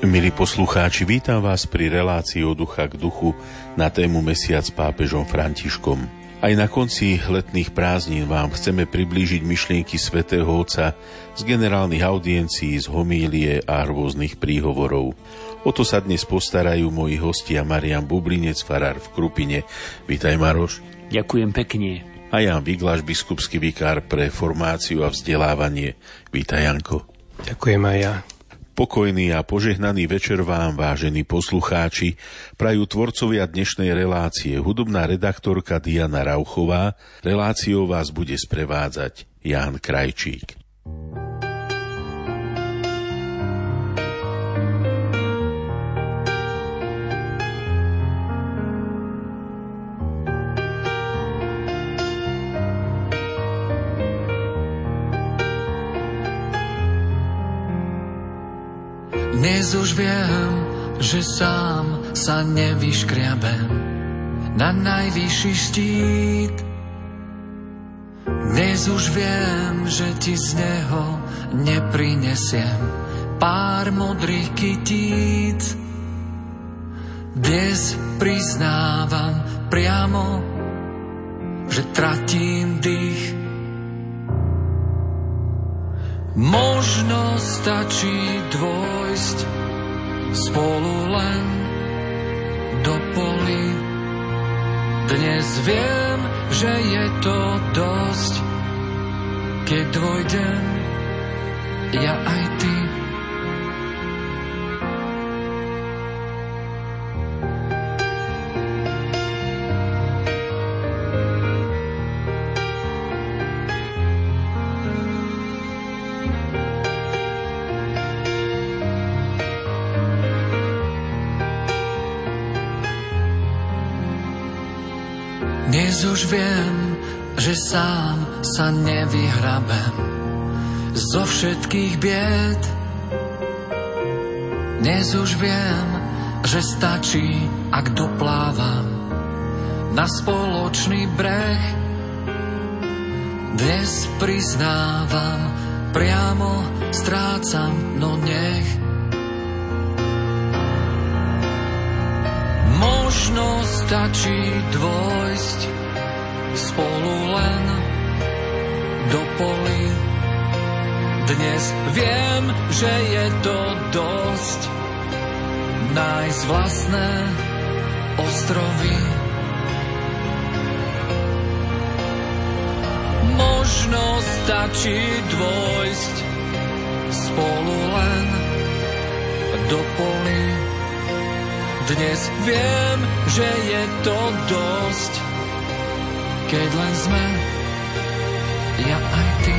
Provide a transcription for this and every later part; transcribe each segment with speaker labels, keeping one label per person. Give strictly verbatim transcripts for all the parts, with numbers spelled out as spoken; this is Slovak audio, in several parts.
Speaker 1: Milí poslucháči, vítam vás pri relácii Od ducha k duchu na tému Mesiac s pápežom Františkom. Aj na konci letných prázdnin vám chceme priblížiť myšlienky svätého Otca z generálnych audiencií, z homílie a rôznych príhovorov. O to sa dnes postarajú moji hostia Marián Bublinec, farár v Krupine. Vítaj, Maroš.
Speaker 2: Ďakujem pekne.
Speaker 1: A Ján Vigláš, biskupský vikár pre formáciu a vzdelávanie. Vítaj, Janko.
Speaker 3: Ďakujem aj ja.
Speaker 1: Pokojný a požehnaný večer vám, vážení poslucháči, prajú tvorcovia dnešnej relácie. Hudobná redaktorka Diana Rauchová. Reláciou vás bude sprevádzať Ján Krajčík.
Speaker 4: Dnes už viem, že sám sa nevyškriabem na najvyšší štít. Dnes už viem, že ti z neho neprinesiem pár modrých kytíc. Dnes priznávam priamo, že tratím dých. Možno stačí dôjsť spolu len do polí. Dnes viem, že je to dosť, keď dôjdem ja aj ty. Dnes už viem, že sám sa nevyhrabem zo všetkých bied. Dnes už viem, že stačí, ak doplávam na spoločný breh. Dnes priznávam, priamo strácam, no nech. Možno stačí dôjsť spolu len do polí. Dnes viem, že je to dosť nájsť vlastné ostrovy. Možno stačí dôjsť spolu len do polí. Dnes viem, že je to dosť, keď len sme ja aj ty.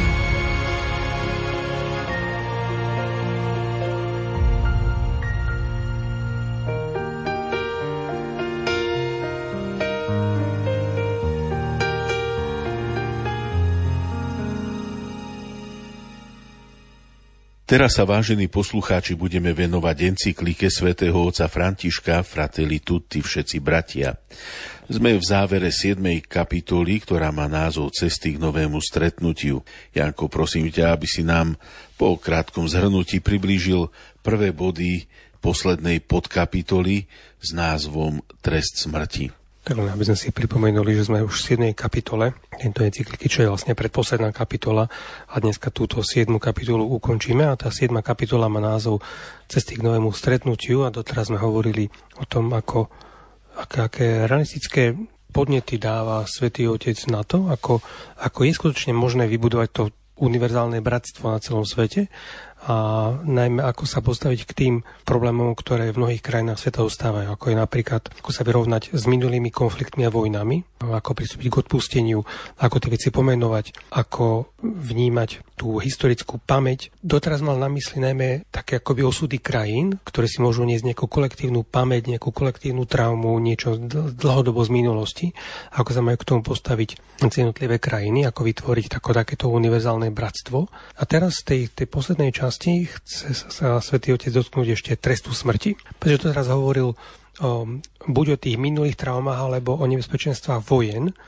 Speaker 1: Teraz sa, vážení poslucháči, budeme venovať encyklike svätého otca Františka Fratelli Tutti, všetci bratia. Sme v závere siedmej kapitoly, ktorá má názov Cesty k novému stretnutiu. Janko, prosím ťa, aby si nám po krátkom zhrnutí priblížil prvé body poslednej podkapitoly s názvom Trest smrti.
Speaker 3: Tak len aby sme si pripomenuli, že sme už v siedmej kapitole tejto encykliky, čo je vlastne predposledná kapitola, a dneska túto siedmu kapitolu ukončíme, a tá siedma kapitola má názov Cesty k novému stretnutiu, a doteraz sme hovorili o tom, ako, aké, aké realistické podnety dáva Svätý Otec na to, ako, ako je skutočne možné vybudovať to univerzálne bratstvo na celom svete, a najmä ako sa postaviť k tým problémom, ktoré v mnohých krajinách sveta ostávajú, ako je napríklad ako sa vyrovnať s minulými konfliktmi a vojnami, ako pristúpiť k odpusteniu, ako tie veci pomenovať, ako vnímať tú historickú pamäť. Doteraz mal na mysli najmä také akoby osudy krajín, ktoré si môžu niesť nejakú kolektívnu pamäť, nejakú kolektívnu traumu, niečo dlhodobo z minulosti, ako sa majú k tomu postaviť jednotlivé krajiny, ako vytvoriť tako, takéto univerzálne bratstvo. A teraz v tej, tej poslednej časti chce sa Svätý Otec dotknúť ešte trestu smrti, pretože to teraz hovoril o, buď o tých minulých traumách, alebo o nebezpečenstvách vojen,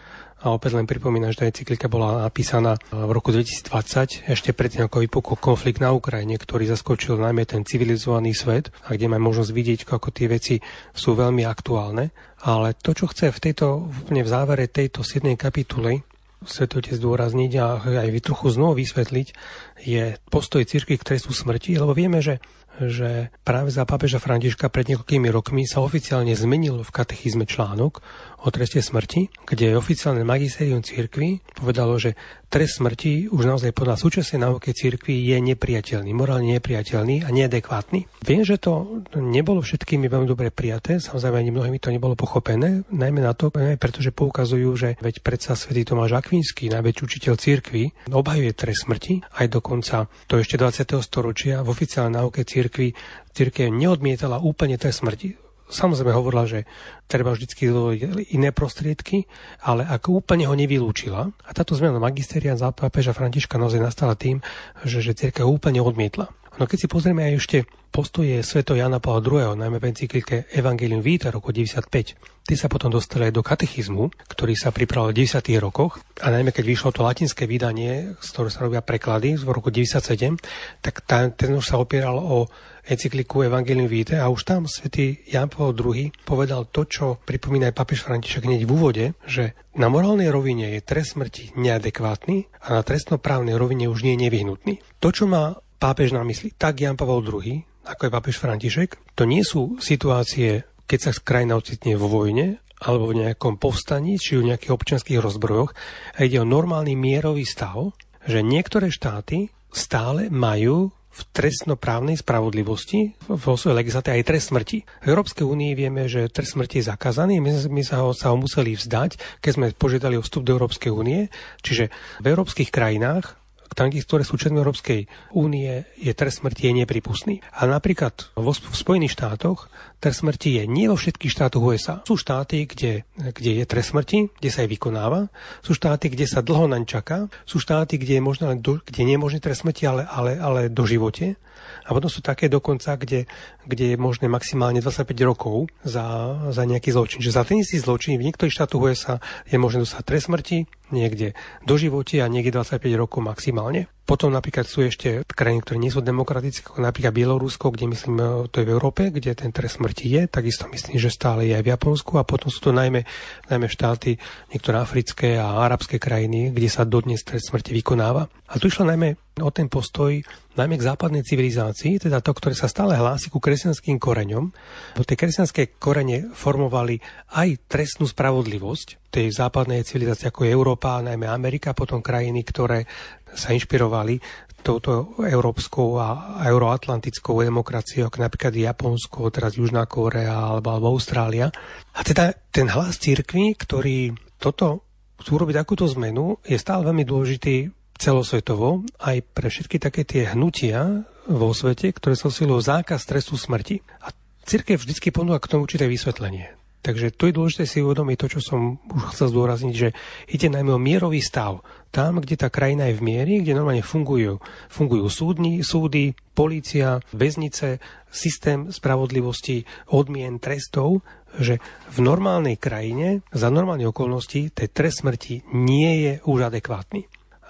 Speaker 3: A opäť len pripomínam, že tá encyklika bola napísaná v roku dvetisícdvadsať, ešte predtým, ako vypukol konflikt na Ukrajine, ktorý zaskočil najmä ten civilizovaný svet, a kde máme možnosť vidieť, ako tie veci sú veľmi aktuálne. Ale to, čo chce v tejto, úplne v závere tejto siedmej kapituly Svätý Otec zdôrazniť a aj trochu znovu vysvetliť, je postoj cirkvi k trestu smrti, lebo vieme, že že práve za pápeža Františka pred niekoľkými rokmi sa oficiálne zmenil v katechizme článok o treste smrti, kde oficiálne magisterium cirkvi povedalo, že trest smrti už naozaj podľa súčasnej náuky cirkvi je nepriateľný, morálne nepriateľný a neadekvátny. Viem, že to nebolo všetkými veľmi dobre prijaté, samozrejme ani mnohými to nebolo pochopené, najmä na to, pretože poukazujú, že veď predsa svätý Tomáš Akvinský, najväčší učiteľ cirkvi, obhajuje trest smrti, aj dokonca to ešte dvadsiateho storočia v oficiálnej náuke cirkvi Cirkvi, cirkev neodmietala úplne trest smrti. Samozrejme hovorila, že treba vždy dovoliť iné prostriedky, ale ako úplne ho nevylúčila. A táto zmena magistéria za pápeža Františka naozaj nastala tým, že, že cirkev úplne odmietla. No keď si pozrieme aj ešte postoje svätého Jána Pavla druhého, najmä v encyklike Evangelium Vitae roku deväťdesiatpäť, tí sa potom dostali aj do katechizmu, ktorý sa pripravil v deväťdesiatych rokoch, a najmä keď vyšlo to latinské vydanie, z ktorého sa robia preklady v roku deväťdesiatsedem, tak tá, ten už sa opieral o encykliku Evangelium Vitae a už tam svätý Ján Pavol druhý povedal to, čo pripomína aj pápež František hneď v úvode, že na morálnej rovine je trest smrti neadekvátny a na trestnoprávnej rovine už nie je nevyhnutný. To, čo má pápež na mysli, tak Ján Pavol druhý, ako je pápež František, to nie sú situácie, keď sa krajina ocitne vo vojne alebo v nejakom povstaní, či v nejakých občianskych rozbrojoch, a ide o normálny mierový stav, že niektoré štáty stále majú v trestnoprávnej spravodlivosti vo svojej legislatíve aj trest smrti. V Európskej únii vieme, že trest smrti je zakázaný, my, my sa, ho, sa ho museli vzdať, keď sme požiadali o vstup do Európskej únie, čiže v európskych krajinách, tam, ktoré sú členmi Európskej únie, je trest smrti je nepripustný. A napríklad vo, v Spojených štátoch trest smrti je nie vo všetkých štátoch ú es á. Sú štáty, kde, kde je trest smrti, kde sa aj vykonáva. Sú štáty, kde sa dlho naň čaká. Sú štáty, kde je možné, kde nie je možný trest smrti, ale, ale, ale do živote. A potom sú také dokonca, kde, kde je možné maximálne dvadsaťpäť rokov za, za nejaký zločin. Že za ten istý zločin v niektorých štátoch ú es á je možné dostať trest smrti, niekde do živote a niekde dvadsaťpäť rokov maximálne. Potom napríklad sú ešte krajiny, ktoré nie sú demokratické, ako napríklad Bielorusko, kde myslím, to je v Európe, kde ten trest smrti je, takisto myslím, že stále je aj v Japonsku, a potom sú to najmä, najmä štáty, niektoré africké a arabské krajiny, kde sa dodnes trest smrti vykonáva. A tu išlo najmä o ten postoj, najmä k západnej civilizácii, teda to, ktoré sa stále hlási ku kresťanským koreňom, bo tie kresťanské korene formovali aj trestnú spravodlivosť tej západnej civilizácie, ako je Európa, najmä Amerika, potom krajiny, ktoré sa inšpirovali touto európskou a euroatlantickou demokraciou, ako napríklad Japonsko, teraz Južná Kórea alebo, alebo Austrália. A teda ten hlas cirkvi, ktorý toto chcú robiť takúto zmenu, je stále veľmi dôležitý celosvetovo, aj pre všetky také tie hnutia vo svete, ktoré sa usilujú zákaz trestu smrti. A cirkev vždycky ponúka k tomu určité vysvetlenie. Takže to je dôležité si uvedomiť to, čo som už chcel zdôrazniť, že ide najmä o mierový stav. Tam, kde tá krajina je v miery, kde normálne fungujú, fungujú súdni, súdy, polícia, väznice, systém spravodlivosti, odmien, trestov, že v normálnej krajine, za normálne okolnosti, ten trest smrti nie je už adekvátny.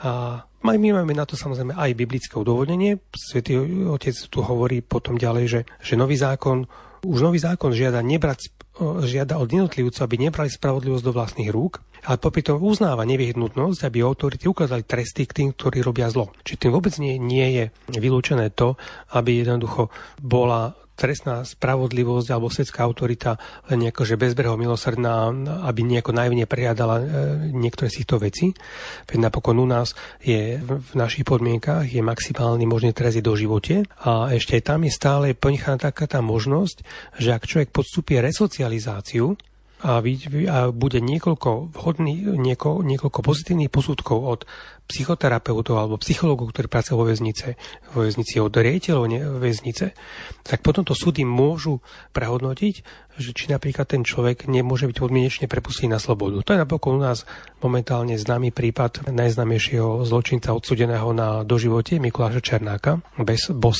Speaker 3: A my máme na to samozrejme aj biblické odôvodnenie. Svätý Otec tu hovorí potom ďalej, že, že nový zákon, už nový zákon žiada nebrať, žiada od jednotlivcov, aby nebrali spravodlivosť do vlastných rúk, ale popri tom uznáva nevyhnutnosť, aby autority ukázali tresty k tým, ktorí robia zlo. Čiže tým vôbec nie, nie je vylúčené to, aby jednoducho bola trestná spravodlivosť alebo svetská autorita len nejako, že bezbreho milosrdná, aby nejako najvine prehľadala niektoré z týchto vecí. Veď napokon u nás je v našich podmienkách je maximálny možný trest do živote, a ešte aj tam je stále ponechaná taká tá možnosť, že ak človek podstúpi resocializáciu a, a bude niekoľko vhodných, nieko, niekoľko pozitívnych posudkov od psychoterapeutov alebo psychológov, ktorí pracujú vo väznice, vo väznici od riaditeľov väznice, tak potom to súdy môžu prehodnotiť, že či napríklad ten človek nemôže byť podmienečne prepustený na slobodu. To je napokon u nás momentálne známy prípad najznámejšieho zločinca odsúdeného na doživotie Mikuláša Černáka, bez bosa.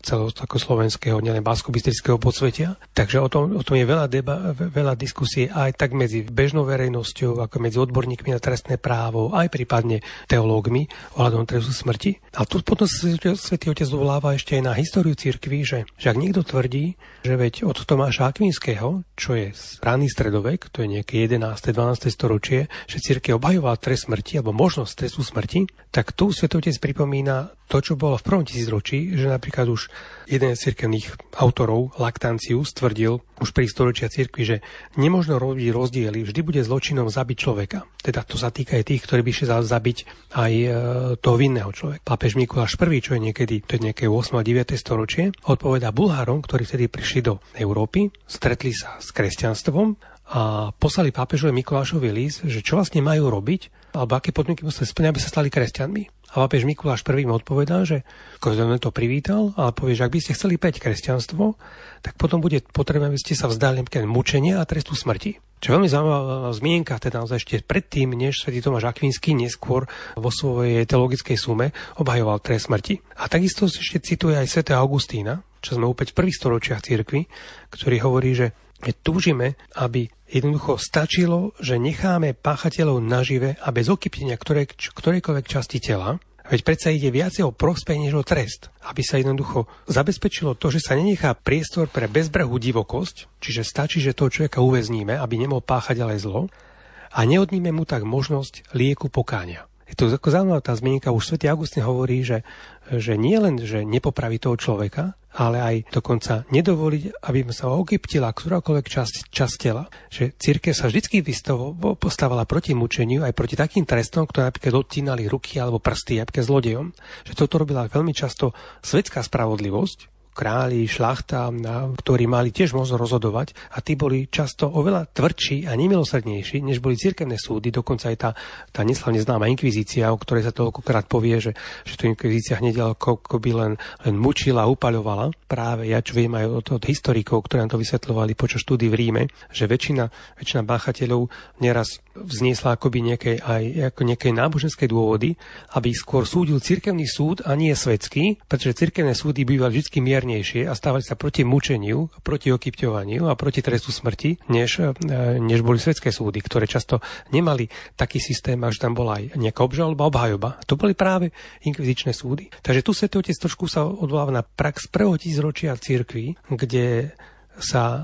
Speaker 3: celoslovenského, nielen baskobystrického podsvetia. Takže o tom, o tom je veľa, deba, veľa diskusie aj tak medzi bežnou verejnosťou, ako medzi odborníkmi na trestné právo, aj prípadne teológmi ohľadom trestu smrti. A tu potom Svätý Otec dovoláva ešte aj na históriu cirkvi, že, že ak niekto tvrdí, že veď od Tomáša Akvinského, čo je ranný stredovek, to je nejaké jedenáste dvanáste storočie, že cirkev obhajovala trest smrti alebo možnosť trestu smrti, tak tu Svätý Otec pripomína to, čo bolo v prvom tisícročí, že napríklad už jeden z cirkevných autorov, Lactantius, tvrdil už pri storočia cirkvi, že nemožno robiť rozdiely, vždy bude zločinom zabiť človeka. Teda to sa týka aj tých, ktorí by šli zabiť aj e, toho vinného človeka. Pápež Mikuláš I, čo je niekedy, to je nejaké ôsme a deviate storočie, odpovedá Bulhárom, ktorí vtedy prišli do Európy, stretli sa s kresťanstvom a poslali pápežovi Mikulášovi list, že čo vlastne majú robiť, alebo aké podmienky museli splňať, aby sa stali kresťanmi. A pápež Mikuláš I im odpovedal, že každý to privítal, ale povie, že ak by ste chceli päť kresťanstvo, tak potom bude potrebné, aby ste sa vzdali mučenia a trestu smrti. Čo veľmi zaujímavá zmienka, teda ešte predtým, než svätý Tomáš Akvinský neskôr vo svojej teologickej sume obhajoval trest smrti. A takisto ešte cituje aj svätého Augustína, čo sme opäť v prvých storočiach cirkvi, ktorý hovorí, že túžime, aby jednoducho stačilo, že necháme páchateľov nažive a bez okypnenia ktoré, ktorejkoľvek časti tela. Veď predsa ide viacej o prospech než o trest. Aby sa jednoducho zabezpečilo to, že sa nenechá priestor pre bezbrehú divokosť, čiže stačí, že toho človeka uväzníme, aby nemohol páchať ale zlo, a neodníme mu tak možnosť lieku pokánia. Je to ako zaujímavá tá zmienka, už svätý Augustín hovorí, že, že nie len, že nepopraví toho človeka, ale aj dokonca nedovoliť, aby sa okyptila ktorákoľvek časť, časť tela. Že cirkev sa vždycky postavala proti mučeniu, aj proti takým trestom, ktoré napríklad odtínali ruky alebo prsty, napríklad zlodejom. Že toto robila veľmi často svetská spravodlivosť, králi, šlachta, ktorí mali tiež možnosť rozhodovať a tí boli často oveľa tvrdší a nemilosrdnejší, než boli cirkevné súdy, dokonca aj tá, tá neslavne známa inkvizícia, o ktorej sa toľkokrát povie, že, že to inkvizícia hneď ako, ako by len, len mučila, upaľovala. Práve ja čo viem aj od, od historikov, ktorí nám to vysvetľovali počas štúdií v Ríme, že väčšina, väčšina páchateľov neraz vzniesla akoby nejaké, aj ako nejaké náboženské dôvody, aby skôr súdil cirkevný súd a nie svetský, pretože cirkevné súdy bývali vždy mier a stávali sa proti mučeniu, proti okypťovaniu a proti trestu smrti, než, než boli svetské súdy, ktoré často nemali taký systém, až tam bola aj nejaká obžaloba, obhajoba. To boli práve inkvizičné súdy. Takže tu Svätý Otec trošku sa odvoláva na prax prvého tisícročia cirkvi, kde sa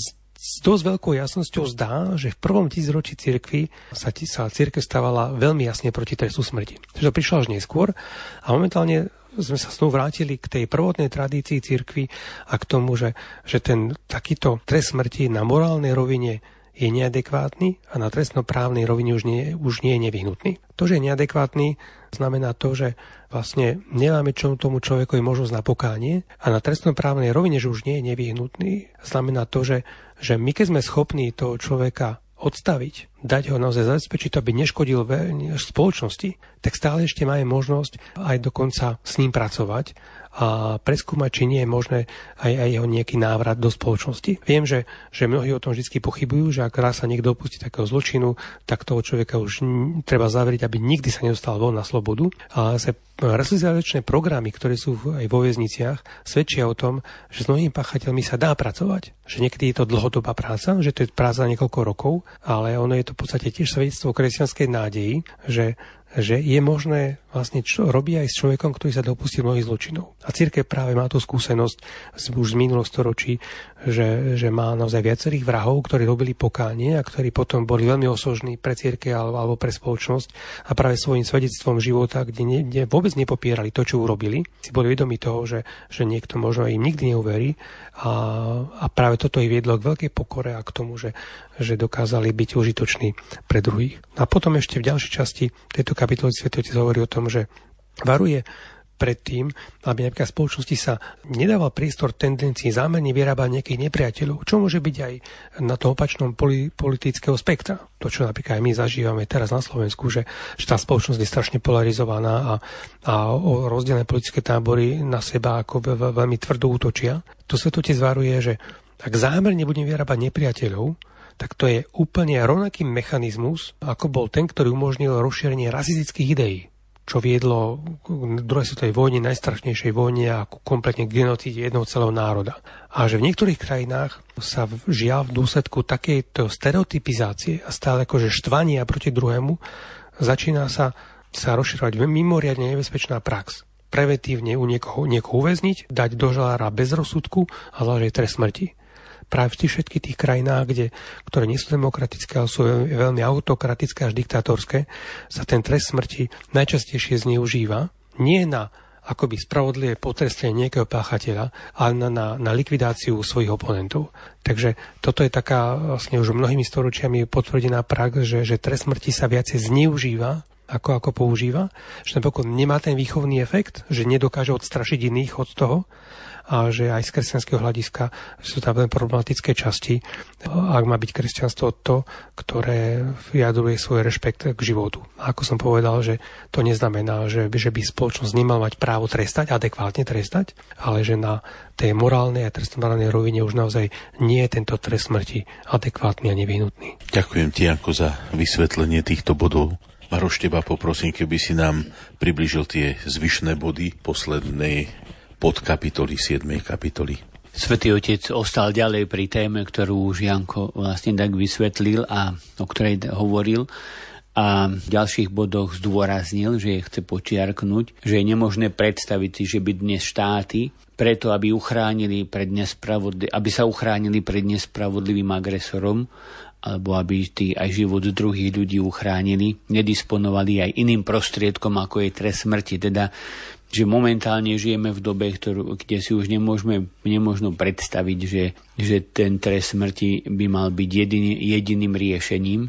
Speaker 3: s dosť veľkou jasnosťou zdá, že v prvom tisícročí cirkvi sa, sa cirkev stávala veľmi jasne proti trestu smrti. Takže to prišlo až neskôr a momentálne sme sa znovu vrátili k tej prvotnej tradícii cirkvi a k tomu, že, že ten takýto trest smrti na morálnej rovine je neadekvátny a na trestnoprávnej rovine už nie, už nie je nevyhnutný. To, že je neadekvátny, znamená to, že vlastne nemáme čo tomu človekovi možnosť na pokánie a na trestnoprávnej rovine, že už nie je nevyhnutný, znamená to, že, že my keď sme schopní toho človeka odstaviť, dať ho naozaj zabezpečiť, aby neškodil spoločnosti, tak stále ešte máme možnosť aj dokonca s ním pracovať a preskúmať, či nie je možné aj, aj jeho nejaký návrat do spoločnosti. Viem, že, že mnohí o tom vždy pochybujú, že ak raz sa niekto dopustí takého zločinu, tak toho človeka už treba zavrieť, aby nikdy sa nedostal von na slobodu. Ale sa resocializačné programy, ktoré sú aj vo väzniciach, svedčia o tom, že s mnohými páchateľmi sa dá pracovať. Že niekedy je to dlhodobá práca, že to je práca niekoľko rokov, ale ono je to v podstate tiež svedectvo kresťanskej nádeji, že že je možné vlastne čo robí aj s človekom, ktorý sa dopustil mnohých zločinov. A cirkev práve má tú skúsenosť z, už z minulého storočí, že, že má naozaj viacerých vrahov, ktorí robili pokánie a ktorí potom boli veľmi osožní pre cirkev alebo, alebo pre spoločnosť a práve svojím svedectvom života, kde, ne, kde vôbec nepopierali to, čo urobili, si boli vedomi toho, že, že niekto možno im nikdy neuverí a, a práve toto ich viedlo k veľkej pokore a k tomu, že, že dokázali byť užitoční pre druhých. A potom ešte v ďalšej časti tejto kapitoly Svätý Otec hovorí o tom, že varuje pred tým, aby napríklad v spoločnosti sa nedával priestor tendencii zámerne vyrábať nejakých nepriateľov, čo môže byť aj na tom opačnom poli, politického spektra. To, čo napríklad aj my zažívame teraz na Slovensku, že, že tá spoločnosť je strašne polarizovaná a, a o rozdielne politické tábory na seba ako ve, ve, veľmi tvrdo útočia. To Svätý Otec varuje, že ak zámerne budeme vyrábať nepriateľov, tak to je úplne rovnaký mechanizmus, ako bol ten, ktorý umožnil rozšírenie rasistických ideí. čo viedlo k druhej svetovej vojne, najstrašnejšej vojne a ku kompletne genocíde jednoho celého národa. A že v niektorých krajinách sa žiaľ v dôsledku takejto stereotypizácie a stále akože štvania proti druhému začína sa, sa rozširovať mimoriadne nebezpečná prax. Preventívne u niekoho, niekoho uväzniť, dať do žalára bez rozsudku a zvlášť trest smrti. Práve v tých všetkých tých krajinách, kde, ktoré nie sú demokratické, ale sú veľmi autokratické až diktátorské, sa ten trest smrti najčastejšie zneužíva nie na akoby spravodlivé potrestanie nejakého páchateľa, ale na, na, na likvidáciu svojich oponentov. Takže toto je taká vlastne už mnohými storočiami potvrdená prax, že, že trest smrti sa viacej zneužíva ako, ako používa, že napokon nemá ten výchovný efekt, že nedokáže odstrašiť iných od toho, a že aj z kresťanského hľadiska sú tam veľmi problematické časti, ak má byť kresťanstvo to, ktoré vyjadruje svoj rešpekt k životu. A ako som povedal, že to neznamená, že, že by spoločnosť nemala mať právo trestať, adekvátne trestať, ale že na tej morálnej a trestnoprávnej rovine už naozaj nie je tento trest smrti adekvátny a nevyhnutný.
Speaker 1: Ďakujem ti, Janko, za vysvetlenie týchto bodov. Maroš, teba poprosím, keby si nám priblížil tie zvyšné body poslednej podkapitoly siedmej kapitoly.
Speaker 2: Svätý Otec ostal ďalej pri téme, ktorú už Janko vlastne tak vysvetlil a o ktorej hovoril. A v ďalších bodoch zdôraznil, že chce počiarknúť, že je nemožné predstaviť si, že by dnes štáty preto, aby, uchránili pred nespravodli- aby sa uchránili pred nespravodlivým agresorom, alebo aby tí aj život druhých ľudí uchránili, nedisponovali aj iným prostriedkom, ako je trest smrti. Teda že momentálne žijeme v dobe, ktorú, kde si už nemôžeme, nemôžno predstaviť, že, že ten trest smrti by mal byť jediný, jediným riešením.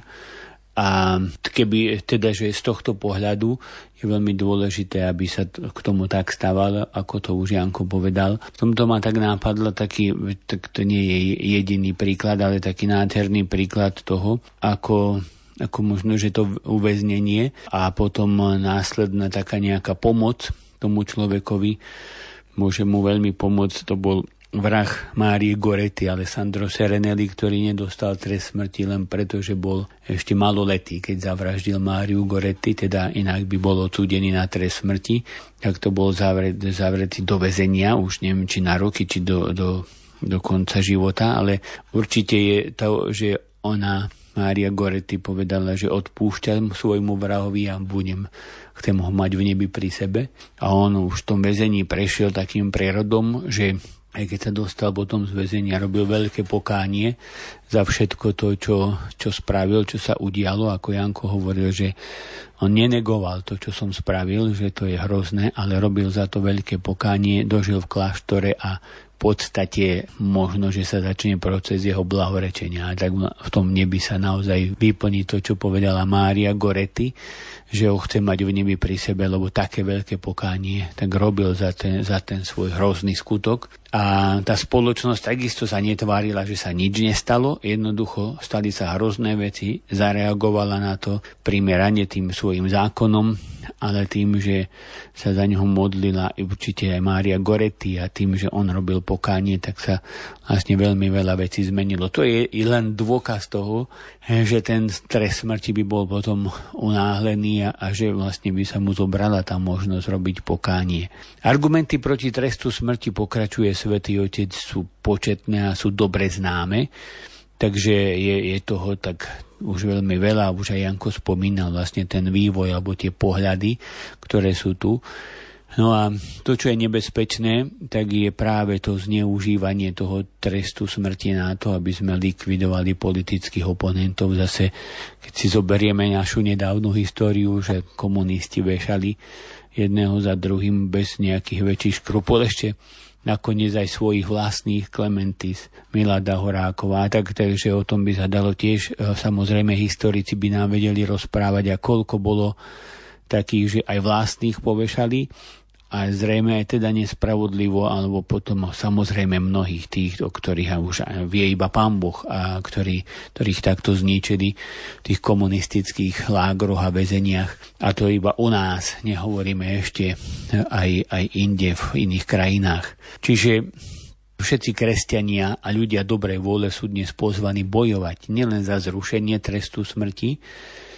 Speaker 2: A keby teda, že z tohto pohľadu je veľmi dôležité, aby sa k tomu tak stával, ako to už Janko povedal. V tomto ma tak nápadlo taký, tak to nie je jediný príklad, ale taký nádherný príklad toho, ako ako možno, že to uväznenie a potom následná taká nejaká pomoc tomu človekovi môže mu veľmi pomôcť. To bol vrah Márie Goretti, Alessandro Serenelli, ktorý nedostal trest smrti len preto, že bol ešte maloletý, keď zavraždil Máriu Goretti, teda inak by bol odsúdený na trest smrti, tak to bol zavret, zavretý do väzenia, už neviem, či na roky, či do, do, do konca života, ale určite je to, že ona, Mária Goretti, povedala, že odpúšťam svojmu vrahovi a budem, chcem ho mať v nebi pri sebe. A on už v tom väzení prešiel takým prerodom, že aj keď sa dostal potom z väzenia, robil veľké pokánie za všetko to, čo, čo spravil, čo sa udialo. Ako Janko hovoril, že on nenegoval to, čo som spravil, že to je hrozné, ale robil za to veľké pokánie, dožil v kláštore a v podstate možno, že sa začne proces jeho blahorečenia. A tak v tom nebi sa naozaj vyplní to, čo povedala Mária Goretti, že ho chce mať v nebi pri sebe, lebo také veľké pokánie tak robil za ten, za ten svoj hrozný skutok. A tá spoločnosť takisto sa netvárila, že sa nič nestalo, jednoducho stali sa hrozné veci, zareagovala na to primerane tým svojim zákonom, ale tým, že sa za ňoho modlila určite aj Mária Goretti a tým, že on robil pokánie, tak sa vlastne veľmi veľa vecí zmenilo. To je len dôkaz toho, že ten trest smrti by bol potom unáhlený a že vlastne by sa mu zobrala tá možnosť robiť pokánie. Argumenty proti trestu smrti, pokračuje Svätý Otec, sú početné a sú dobre známe, takže je, je toho tak už veľmi veľa, už aj Janko spomínal vlastne ten vývoj alebo tie pohľady, ktoré sú tu. No a to, čo je nebezpečné, tak je práve to zneužívanie toho trestu smrti na to, aby sme likvidovali politických oponentov. Zase, keď si zoberieme našu nedávnu históriu, že komunisti vešali jedného za druhým bez nejakých väčších škrupul, ešte nakoniec aj svojich vlastných, Klementis, Milada Horáková, tak, takže o tom by sa dalo tiež, samozrejme historici by nám vedeli rozprávať, a koľko bolo takých, že aj vlastných povešali, a zrejme aj teda nespravodlivo, alebo potom samozrejme mnohých tých, o ktorých už vie iba Pán Boh, a ktorí, ktorých takto zničili v tých komunistických lágroch a väzeniach. A to iba u nás, nehovoríme ešte aj, aj inde v iných krajinách. Čiže všetci kresťania a ľudia dobrej vôle sú dnes pozvaní bojovať nielen za zrušenie trestu smrti,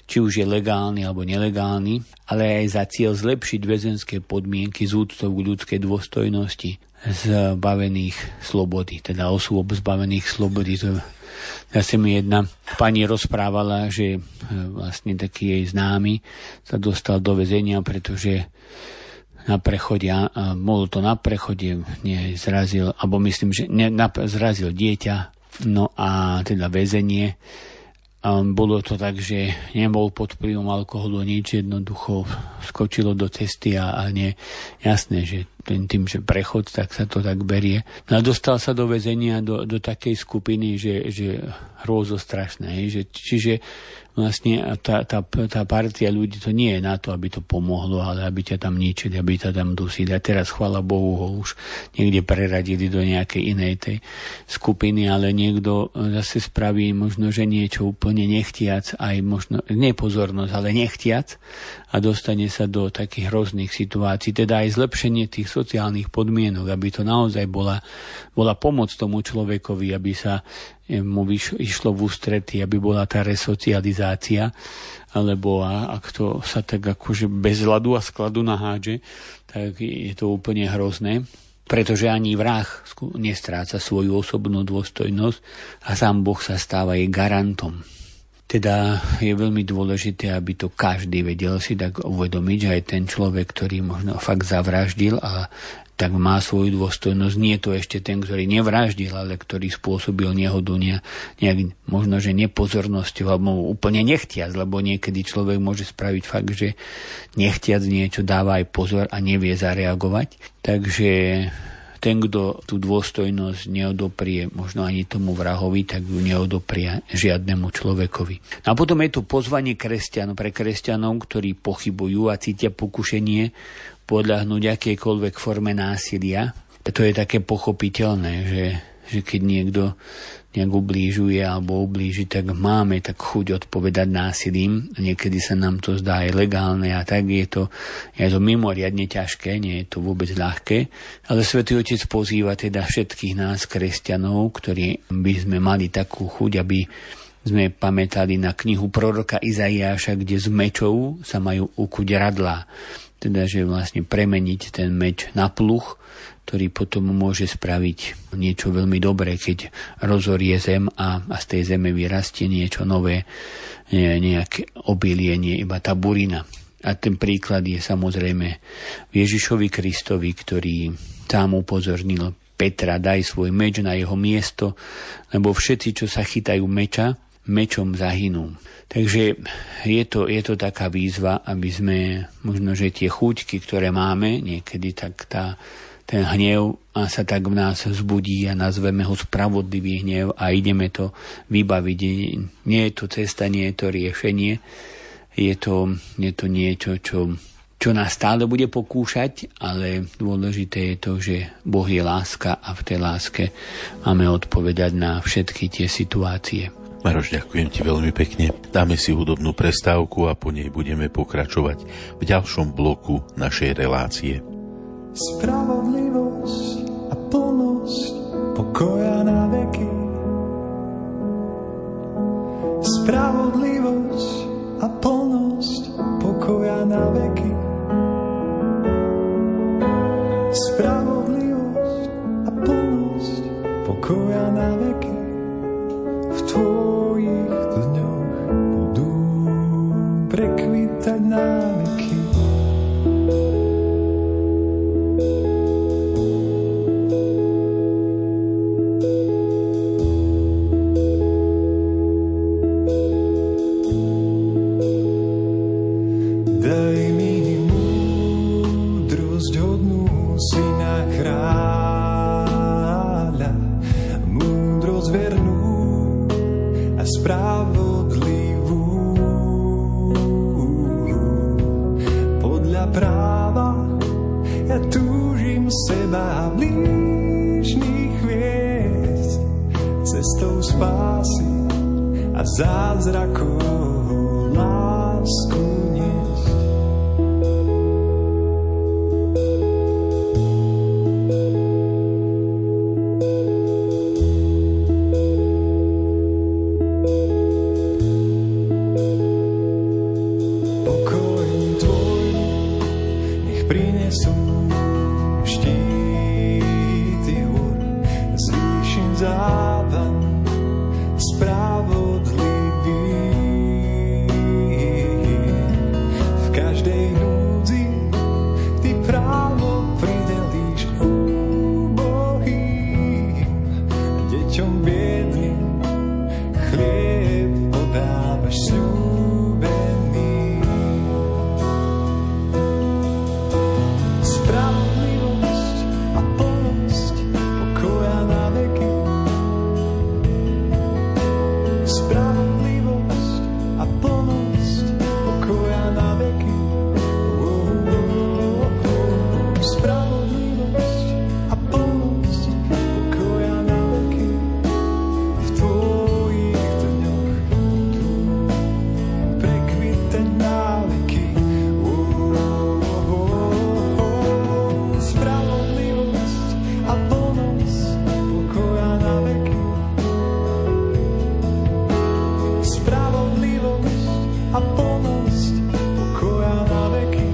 Speaker 2: či už je legálny alebo nelegálny, ale aj za cieľ zlepšiť väzenské podmienky z úctou k ľudskej dôstojnosti zbavených slobody, teda osôb zbavených slobody. Zase mi jedna pani rozprávala, že vlastne taký jej známy sa dostal do väzenia, pretože na prechode, a bolo to na prechode, nie zrazil, alebo myslím, že ne, na, zrazil dieťa, no a teda väzenie. A bolo to tak, že nebol pod vplyvom alkoholu nič, jednoducho skočilo do cesty a, a nie, jasné, že tým, tým, že prechod, tak sa to tak berie. No a dostal sa do väzenia do, do takej skupiny, že, že hrôzostrašné, že, čiže vlastne tá, tá, tá partia ľudí, to nie je na to, aby to pomohlo, ale aby ťa tam ničili, aby ťa tam dusili. A teraz, chvála Bohu, ho už niekde preradili do nejakej inej tej skupiny, ale niekto zase spraví možno, že niečo úplne nechtiac, aj možno, nie pozornosť, ale nechtiac a dostane sa do takých hrozných situácií. Teda aj zlepšenie tých sociálnych podmienok, aby to naozaj bola, bola pomoc tomu človekovi, aby sa mu išlo v ústrety, aby bola tá resocializácia, alebo a, ak to sa tak akože bez ľadu a skladu nahádže, tak je to úplne hrozné, pretože ani vrah nestráca svoju osobnú dôstojnosť a sám Boh sa stáva jej garantom. Teda je veľmi dôležité, aby to každý vedel si tak uvedomiť, že aj ten človek, ktorý možno fakt zavraždil a tak má svoju dôstojnosť. Nie je to ešte ten, ktorý nevraždil, ale ktorý spôsobil nehodu nejak, možno, že nepozornosťou alebo úplne nechtiac, lebo niekedy človek môže spraviť fakt, že nechtiac niečo dáva aj pozor a nevie zareagovať. Takže ten, kto tú dôstojnosť neodoprie možno ani tomu vrahovi, tak ju neodoprie žiadnemu človekovi. A potom je tu pozvanie kresťanov pre kresťanov, ktorí pochybujú a cítia pokušenie podľahnúť akejkoľvek forme násilia. To je také pochopiteľné, že, že keď niekto nejak ublížuje alebo ublíži, tak máme tak chuť odpovedať násilím. Niekedy sa nám to zdá aj legálne a tak je to, je to mimoriadne ťažké, nie je to vôbec ľahké. Ale Svätý Otec pozýva teda všetkých nás, kresťanov, ktorí by sme mali takú chuť, aby sme pamätali na knihu proroka Izaiáša, kde z mečov sa majú ukuť radlá. Teda, že vlastne premeniť ten meč na pluch, ktorý potom môže spraviť niečo veľmi dobré, keď rozorie zem a, a z tej zeme vyrastie niečo nové, nie, nejaké obilie, nie iba tá burina. A ten príklad je samozrejme Ježišovi Kristovi, ktorý sám upozornil Petra, daj svoj meč na jeho miesto, lebo všetci, čo sa chytajú meča, mečom zahynú. Takže je to, je to taká výzva, aby sme možno, že tie chúťky, ktoré máme, niekedy tak tá, ten hnev a sa tak v nás vzbudí a nazveme ho spravodlivý hnev a ideme to vybaviť. Nie je to cesta, nie je to riešenie. Je to, je to niečo, čo, čo nás stále bude pokúšať, ale dôležité je to, že Boh je láska a v tej láske máme odpovedať na všetky tie situácie.
Speaker 1: Maroš, ďakujem ti veľmi pekne. Dáme si hudobnú prestávku a po nej budeme pokračovať v ďalšom bloku našej relácie.
Speaker 5: Spravodlivosť a plnosť pokoja na veky. Spravodlivosť a plnosť pokoja na veky. Spravodlivosť a plnosť pokoja na veky. V tvojich dňoch budú prekvitať návyky. Daj mi múdrosť hodnú syna kráľa, múdrosť vernú spravodlivú. Podľa práva ja túžim seba blížnych viesť cestou spásy a zázrakov lásku niesť. štíty hôr, z výšin závan spravodlivý. V každej núdzi ty právo pridelíš úbohým, deťom biedným chlieb podávaš sľúbený. Spravodlivosť a plnosť pokoja na veky. Spravodlivosť a plnosť pokoja na veky. Spravodlivosť a plnosť pokoja na veky. V tvojich dňoch budú prekvitať na veky. Spravodlivosť a plnosť pokoja na veky. Spravodlivosť a plnosť pokoja na veky.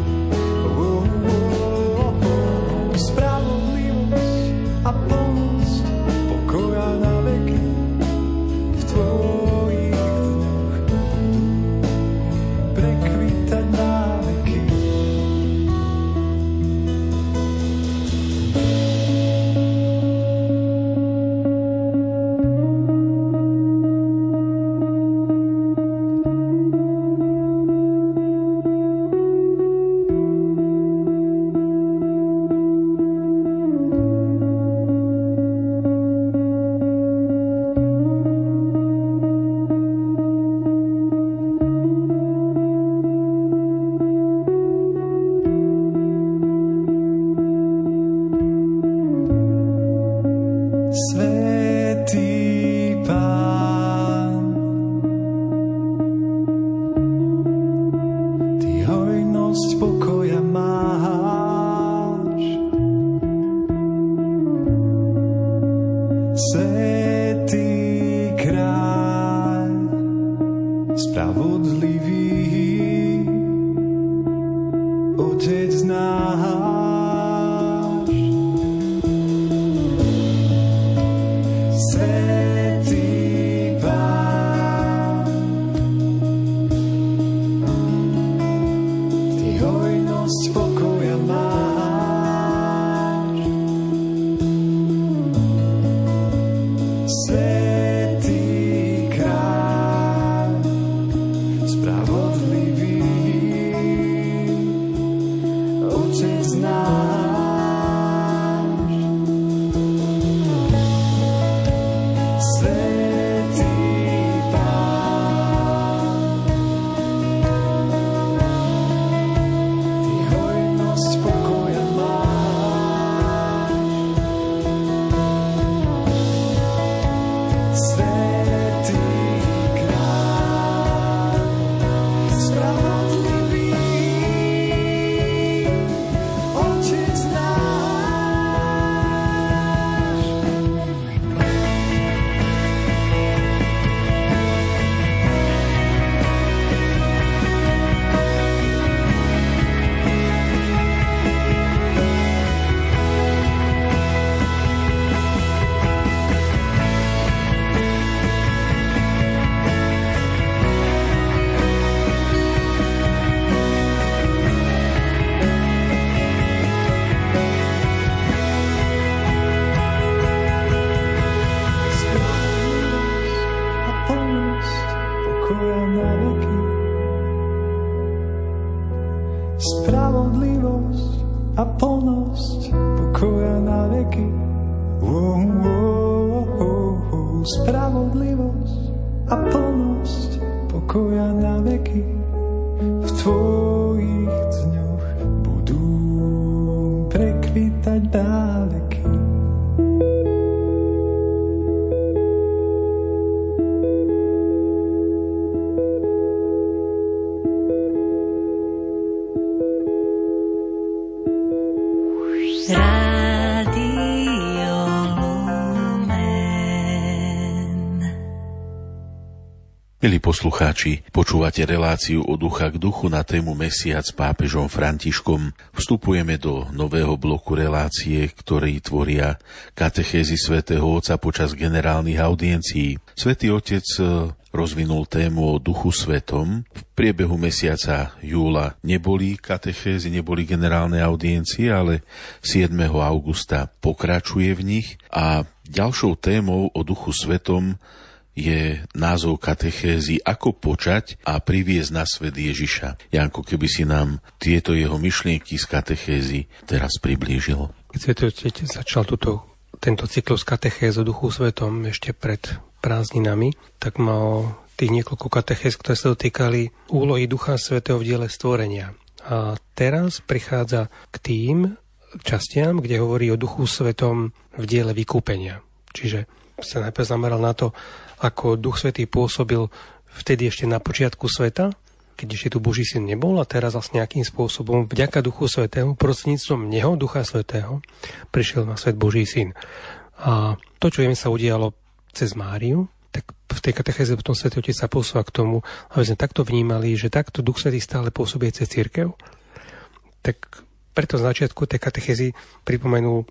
Speaker 5: Spravodlivosť a plnosť pokoja na veky. V tvojich dňoch budú prekvitať na veky. Svätý Pán, ty hojnosť pokoja máš. Svätý kráľ, spravodlivý, Otec náš. Svätý Pán, ty hojnosť pokoja máš. Svätý kráľ, spravodlivý, Otec náš. Svätý Pán, ty hojnosť pokoja máš. Svätý kráľ, spravodlivý, Otec náš. Spravodlivosť a plnosť pokoja na veky. Oh, oh, oh, oh. Spravodlivosť a plnosť pokoja na veky. V tvojich dňoch budú prekvitať na veky.
Speaker 1: Milí poslucháči, počúvate reláciu Od ducha k duchu na tému Mesiac s pápežom Františkom. Vstupujeme do nového bloku relácie, ktorý tvoria katechézy svätého Otca počas generálnych audiencií. Svätý Otec rozvinul tému o Duchu Svetom. V priebehu mesiaca júla neboli katechézy, neboli generálne audiencií, ale siedmeho augusta pokračuje v nich a ďalšou témou o Duchu Svetom je názov katechézy Ako počať a priviesť na svet Ježiša. Janko, keby si nám tieto jeho myšlienky z katechézy teraz priblížil.
Speaker 3: Keď Svätý Otec začal tuto, tento cyklus katechéz o Duchu Svetom ešte pred prázdninami, tak mal tých niekoľko katechéz, ktoré sa dotýkali úlohy Ducha Svätého v diele stvorenia. A teraz prichádza k tým častiam, kde hovorí o Duchu Svetom v diele vykúpenia. Čiže sa najprv zameral na to, ako Duch Svätý pôsobil vtedy ešte na počiatku sveta, keď ešte tu Boží syn nebol, a teraz vlastne nejakým spôsobom vďaka Duchu Svätému, prostredníctvom neho, Ducha Svätého, prišiel na svet Boží syn. A to, čo im sa udialo cez Máriu, tak v tej katechéze potom Svätý Otec sa posúva k tomu, aby sme takto vnímali, že takto Duch Svätý stále pôsobí cez cirkev. Tak preto z začiatku tej katechézy pripomenul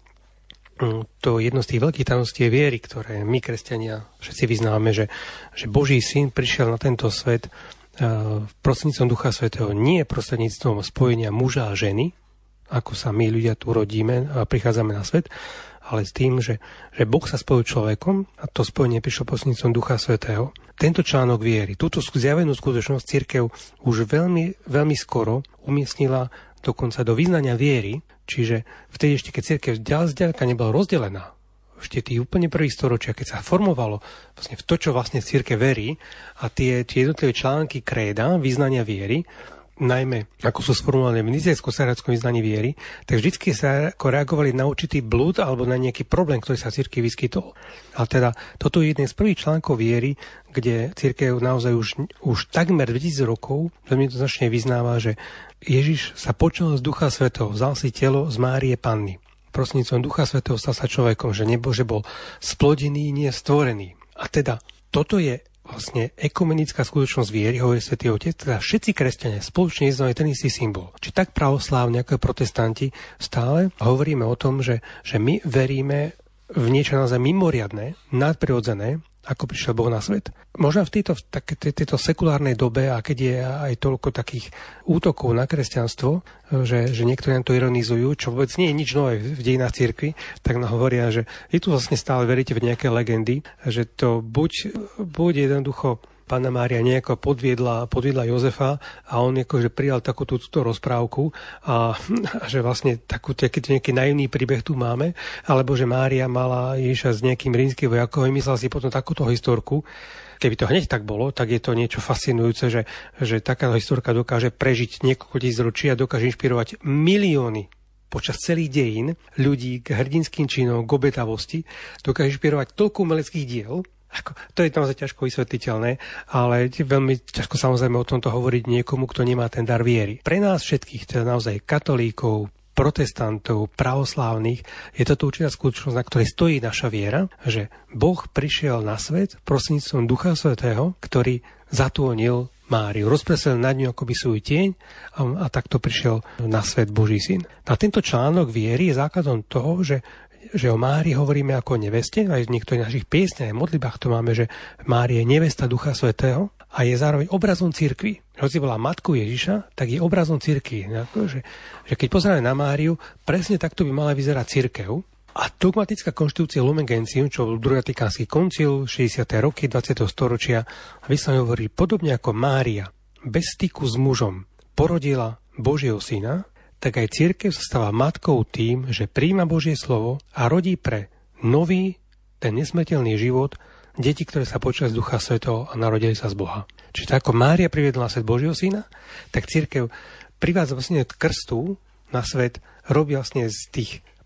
Speaker 3: to jedno z tých veľkých tajomstiev viery, ktoré my, kresťania, všetci vyznávame, že, že Boží syn prišiel na tento svet uh, prostredníctvom Ducha Svätého, nie prostredníctvom spojenia muža a ženy, ako sa my ľudia tu rodíme a prichádzame na svet, ale s tým, že, že Boh sa spojil človekom a to spojenie prišlo prostredníctvom Ducha Svätého. Tento článok viery, túto zjavenú skutočnosť cirkev už veľmi, veľmi skoro umiestnila dokonca do vyznania viery, čiže vtedy ešte, keď cirkev zďaleka nebola rozdelená, ešte tých úplne prvých storočia, keď sa formovalo vlastne v to, čo vlastne cirkev verí, a tie, tie jednotlivé články kréda, vyznania viery, najmä ako sú sformulované v nicejsko-sarajskom vyznaní viery, tak vždycky sa ako reagovali na určitý blúd alebo na nejaký problém, ktorý sa v cirkvi vyskytol. A teda toto je jeden z prvých článkov viery, kde cirkev naozaj už, už takmer dvetisíc rokov veľmi značne vyznáva, že Ježiš sa počal z Ducha Svätého, vzal si telo z Márie Panny. Prostredníctvom Ducha Svätého stal sa človekom, že nebo, že bol splodený, nie stvorený. A teda toto je vlastne ekumenická skutočnosť viery, hovorí Svätý Otec, teda všetci kresťania spoločne vyznajú ten istý symbol. Či tak pravoslávni, ako protestanti, stále hovoríme o tom, že, že my veríme v niečo naozaj mimoriadne, nadprirodzené, ako prišiel Boh na svet. Možno v tejto, v také, tejto sekulárnej dobe, a keď je aj toľko takých útokov na kresťanstvo, že, že niektorí nám to ironizujú, čo vôbec nie je nič nové v dejinách cirkvi, tak nám hovoria, že vy tu vlastne stále veríte v nejaké legendy, že to buď, buď jednoducho Panna Mária nejako podviedla, podviedla Jozefa a on akože prijal takúto túto rozprávku a, a že vlastne takú, taký nejaký naivný príbeh tu máme, alebo že Mária mala Ježiša s nejakým rímskym vojakom a vymyslela si potom takúto historku. Keby to hneď tak bolo, tak je to niečo fascinujúce, že, že takáto historka dokáže prežiť niekoľko tisíc ročí a dokáže inšpirovať milióny počas celých dejín ľudí k hrdinským činom, k obetavosti, dokáže inšpirovať toľko umeleckých diel. Ako, to je naozaj ťažko vysvetliteľné, ale je veľmi ťažko samozrejme o tomto hovoriť niekomu, kto nemá ten dar viery. Pre nás všetkých, teda naozaj katolíkov, protestantov, pravoslávnych, je toto určitá skutočnosť, na ktorej stojí naša viera, že Boh prišiel na svet prostredníctvom Ducha Svätého, ktorý zatúnil Máriu, rozprestrel nad ňu akoby svoju tieň a, a takto prišiel na svet Boží syn. A tento článok viery je základom toho, že že o Márii hovoríme ako o neveste, aj v niektorých našich piesniach a modlitbách to máme, že Mária je nevesta Ducha Svätého a je zároveň obrazom cirkvi. Hoci bola matkou Ježiša, tak je obrazom cirkvi. Že, že keď pozeráme na Máriu, presne takto by mala vyzerať cirkev. A dogmatická konštitúcia Lumen Gentium, čo bol druhý Vatikánsky koncil, šesťdesiate roky dvadsiateho storočia, vyslovene hovorí, podobne ako Mária bez styku s mužom porodila Božieho syna, tak aj cirkev sa stáva matkou tým, že prijíma Božie slovo a rodí pre nový, ten nesmrteľný život deti, ktoré sa počali z Ducha Svätého a narodili sa z Boha. Čiže tak ako Mária priviedla na svet Božieho syna, tak cirkev privádza vlastne k krstu na svet, robí vlastne z tých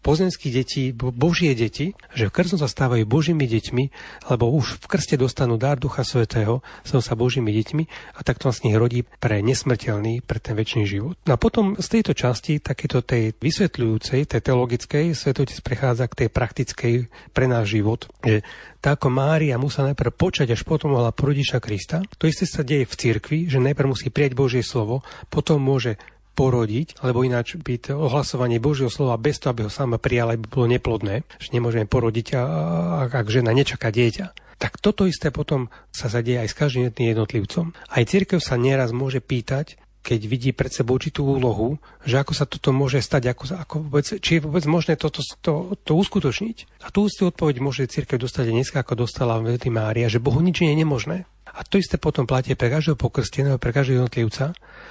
Speaker 3: pozemských detí, Božie deti, že v krstu sa stávajú Božími deťmi, lebo už v krste dostanú dar Ducha Svätého, sú sa Božími deťmi a tak to vlastne ich rodí pre nesmrteľný, pre ten večný život. No a potom z tejto časti, takéto tej vysvetľujúcej, tej teologickej, Svätý Otec prechádza k tej praktickej pre náš život, že tak ako Mária musela najprv počať, až potom mohla porodiť Krista, to isté sa deje v cirkvi, že najprv musí prijať Božie slovo, potom môže porodiť, alebo ináč byť ohlasovanie Božieho slova bez toho, aby ho sama prijala, aby bolo neplodné, že nemôžeme porodiť, a, a, ak žena nečaká dieťa. Tak toto isté potom sa zadieje aj s každým jednotlivcom. Aj cirkev sa nieraz môže pýtať, keď vidí pred sebou určitú úlohu, že ako sa toto môže stať, ako, ako vôbec, či je vôbec možné toto to, to uskutočniť. A tú istú odpoveď môže cirkev dostať aj dneska, ako dostala Svätá Mária, že Bohu nič nie je nemožné. A to isté potom platí pre každého pokrsteného, pre každého jednotlivca,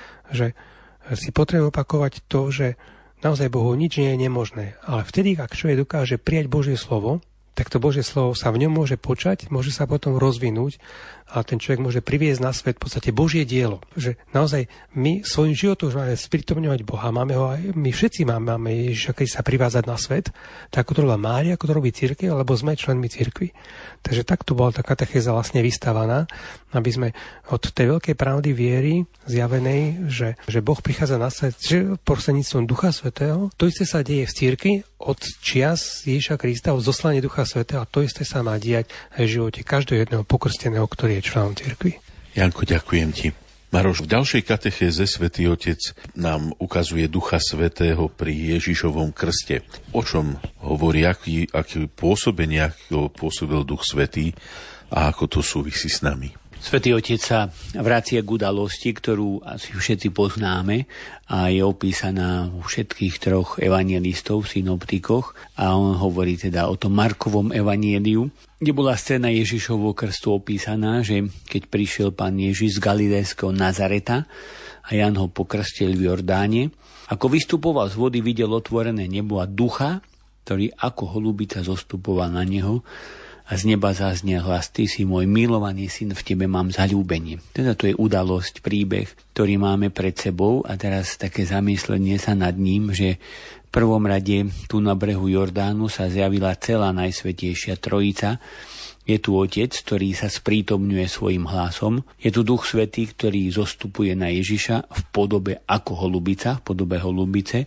Speaker 3: že si potrebujem opakovať to, že naozaj Bohu nič nie je nemožné. Ale vtedy, ak človek dokáže prijať Božie slovo, tak to Božie slovo sa v ňom môže počať, môže sa potom rozvinúť a ten človek môže priviesť na svet v podstate Božie dielo. Že naozaj my svojím životom už máme sprítomňovať Boha, máme ho aj, my všetci máme, máme Ježiša, keď sa privázať na svet, tak ako to robila Mária, ako to robí cirkev, alebo sme členmi cirkvi. Takže takto bola tá katechéza vlastne vystavaná, aby sme od tej veľkej pravdy viery zjavenej, že, že Boh prichádza na svet prostredníctvom Ducha Svätého, to isté sa deje v cirkvi od čias Ježiša Krista, od zoslania Ducha Svätého, a to isté sa má diať aj v živote každého jedného pokrsteného, ktorý je členom cirkvi.
Speaker 1: Janko, ďakujem ti. Maroš, v ďalšej katechéze Svätý Otec nám ukazuje Ducha Svätého pri Ježišovom krste. O čom hovorí, aký, aký pôsobenie, aký pôsobil Duch Svätý a ako to súvisí s nami?
Speaker 2: Svätý Otec sa vracia k udalosti, ktorú asi všetci poznáme a je opísaná u všetkých troch evangelistov, synoptikoch, a on hovorí teda o tom Markovom evangeliu, kde bola scéna Ježišovho krstu opísaná, že keď prišiel pán Ježiš z galilejského Nazareta a Jan ho pokrstil v Jordáne, ako vystupoval z vody, videl otvorené nebo a ducha, ktorý ako holubica zostupoval na neho, a z neba zaznel hlas: Ty si môj milovaný syn, v tebe mám zaľúbenie. Teda to je udalosť, príbeh, ktorý máme pred sebou, a teraz také zamyslenie sa nad ním, že v prvom rade tu na brehu Jordánu sa zjavila celá Najsvätejšia Trojica. Je tu Otec, ktorý sa sprítomňuje svojim hlasom. Je tu Duch Svätý, ktorý zostupuje na Ježiša v podobe ako holubica, v podobe holubice.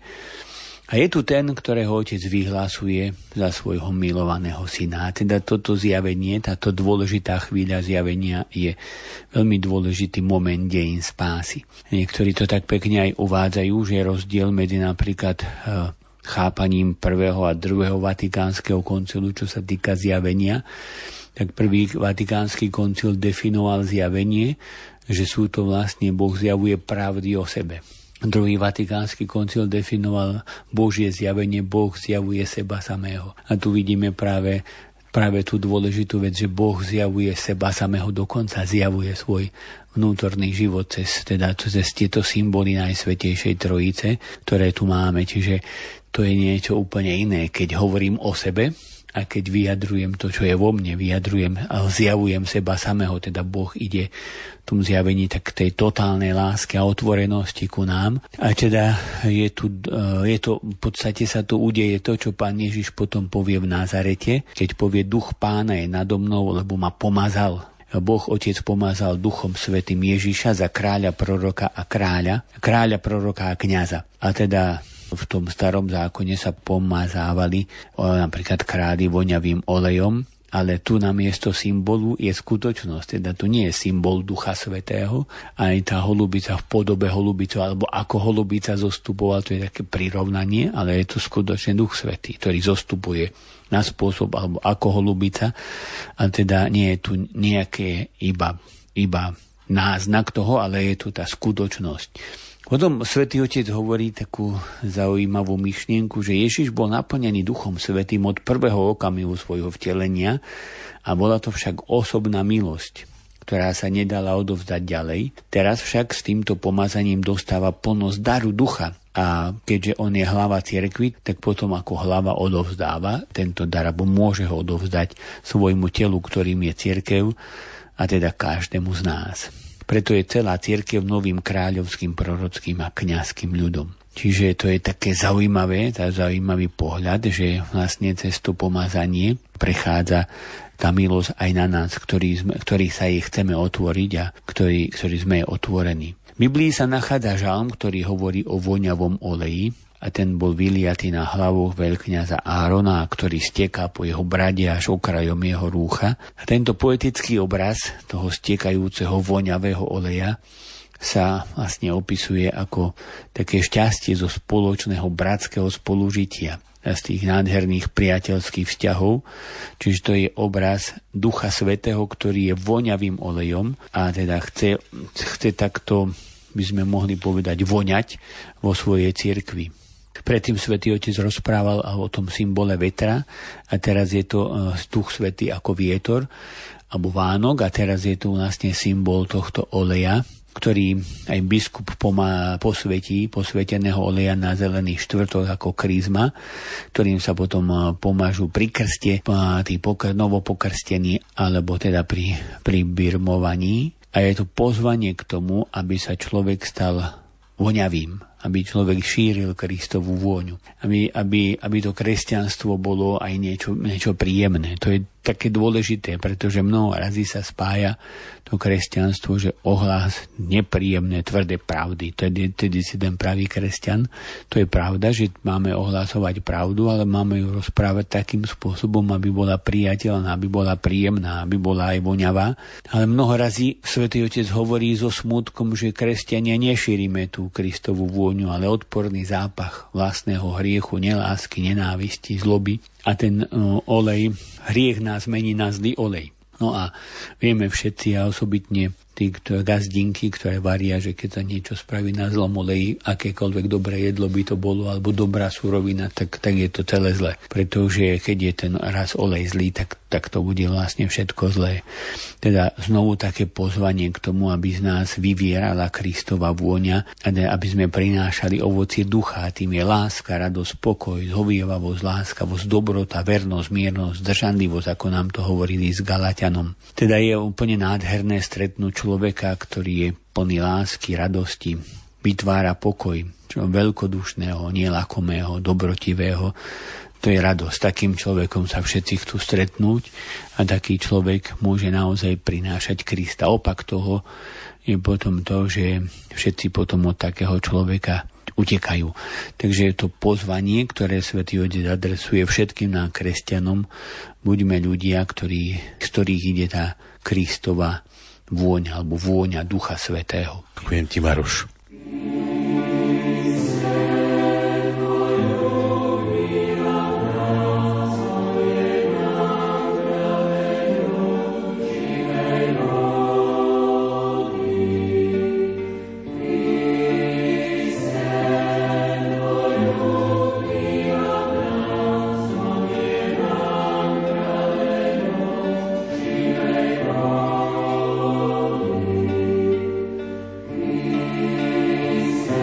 Speaker 2: A je tu ten, ktorého Otec vyhlasuje za svojho milovaného syna. A teda toto zjavenie, táto dôležitá chvíľa zjavenia je veľmi dôležitý moment dejín spásy. Niektorí to tak pekne aj uvádzajú, že je rozdiel medzi napríklad chápaním prvého a druhého Vatikánskeho koncilu, čo sa týka zjavenia. Tak prvý Vatikánsky koncil definoval zjavenie, že sú to vlastne Boh zjavuje pravdy o sebe. Druhý Vatikánsky koncil definoval Božie zjavenie, Boh zjavuje seba samého. A tu vidíme práve, práve tú dôležitú vec, že Boh zjavuje seba samého, dokonca zjavuje svoj vnútorný život cez, teda cez tieto symboly Najsvätejšej Trojice, ktoré tu máme. Čiže to je niečo úplne iné, keď hovorím o sebe, a keď vyjadrujem to, čo je vo mne, vyjadrujem a zjavujem seba samého, teda Boh ide v tom zjavení tak tej totálnej láske a otvorenosti ku nám. A teda je, tu, je to, v podstate sa tu udeje to, čo pán Ježiš potom povie v Nazarete, keď povie: Duch Pána je nado mnou, lebo ma pomazal. Boh Otec pomazal Duchom Svätým Ježiša za kráľa, proroka a kráľa, kráľa, proroka a kňaza. A teda v tom starom zákone sa pomazávali napríklad králi voňavým olejom, ale tu namiesto symbolu je skutočnosť. Teda to nie je symbol Ducha Svätého, aj tá holubica v podobe holubicu, alebo ako holubica zostupoval, to je také prirovnanie, ale je to skutočne Duch Svätý, ktorý zostupuje na spôsob alebo ako holubica, a teda nie je tu nejaké iba, iba náznak toho, ale je tu tá skutočnosť. Potom Svätý Otec hovorí takú zaujímavú myšlienku, že Ježiš bol naplnený Duchom Svätým od prvého okamihu svojho vtelenia, a bola to však osobná milosť, ktorá sa nedala odovzdať ďalej. Teraz však s týmto pomazaním dostáva plnosť daru ducha. A keďže on je hlava cirkvi, tak potom ako hlava odovzdáva tento dar, alebo môže ho odovzdať svojmu telu, ktorým je cirkev, a teda každému z nás. Preto je celá cirkev novým kráľovským, prorockým a kňazským ľudom. Čiže to je také zaujímavé, tá zaujímavý pohľad, že vlastne cez to pomazanie prechádza tá milosť aj na nás, ktorý, sme, ktorý sa jej chceme otvoriť a ktorý, ktorý sme otvorení. V Biblii sa nachádza žalm, ktorý hovorí o voňavom oleji a ten bol vyliatý na hlavu veľkňaza Árona, ktorý steká po jeho brade až okrajom jeho rúcha. A tento poetický obraz toho stekajúceho voňavého oleja sa vlastne opisuje ako také šťastie zo spoločného bratského spolužitia, z tých nádherných priateľských vzťahov. Čiže to je obraz Ducha Svätého, ktorý je voňavým olejom a teda chce, chce takto, by sme mohli povedať, voňať vo svojej cirkvi. Predtým Svätý Otec rozprával o tom symbole vetra a teraz je to Duch Svätý ako vietor alebo Vánok a teraz je to vlastne symbol tohto oleja, ktorý aj biskup pomá, posvetí, posveteného oleja na zelený štvrtok ako krízma, ktorým sa potom pomážu pri krste, tí pokr- novopokrstení, alebo teda pri, pri birmovaní. A je to pozvanie k tomu, aby sa človek stal voňavým, aby človek šíril Kristovú vôňu, aby, aby, aby to kresťanstvo bolo aj niečo, niečo príjemné. To je také dôležité, pretože mnoho razy sa spája to kresťanstvo, že ohlas nepríjemné, tvrdé pravdy. Tedy, tedy si ten pravý kresťan. To je pravda, že máme ohlasovať pravdu, ale máme ju rozprávať takým spôsobom, aby bola priateľná, aby bola príjemná, aby bola aj voňavá. Ale mnoho razy Svätý Otec hovorí so smútkom, že kresťania nešírime tú Kristovú vôňu, ale odporný zápach vlastného hriechu, nelásky, nenávisti, zloby. A ten no, olej, hriech nás mení na zlý olej. No a vieme všetci a osobitne tí ktoré, gazdinky, ktoré varia, že keď sa niečo spraví na zlom oleji, akékoľvek dobré jedlo by to bolo, alebo dobrá surovina, tak, tak je to celé zlé. Pretože keď je ten raz olej zlý, tak, tak to bude vlastne všetko zlé. Teda znovu také pozvanie k tomu, aby z nás vyvierala Kristova vôňa, aby sme prinášali ovocie ducha, tým je láska, radosť, pokoj, zhovievavosť, láskavosť, dobrota, vernosť, miernosť, zdržanlivosť, ako nám to hovorili s Galatianom. Teda je úplne nádherné stretnúť človeka, ktorý je plný lásky, radosti, vytvára pokoj, čo veľkodušného, nelakomého, dobrotivého. To je radosť. Takým človekom sa všetci chcú stretnúť a taký človek môže naozaj prinášať Krista. Opak toho je potom to, že všetci potom od takého človeka utekajú. Takže je to pozvanie, ktoré Svätý Otec adresuje všetkým nám kresťanom. Buďme ľudia, ktorí, z ktorých ide tá Kristova vôňa alebo vôňa Ducha Svätého.
Speaker 1: Ďakujem ti, Maroš.
Speaker 6: Peace.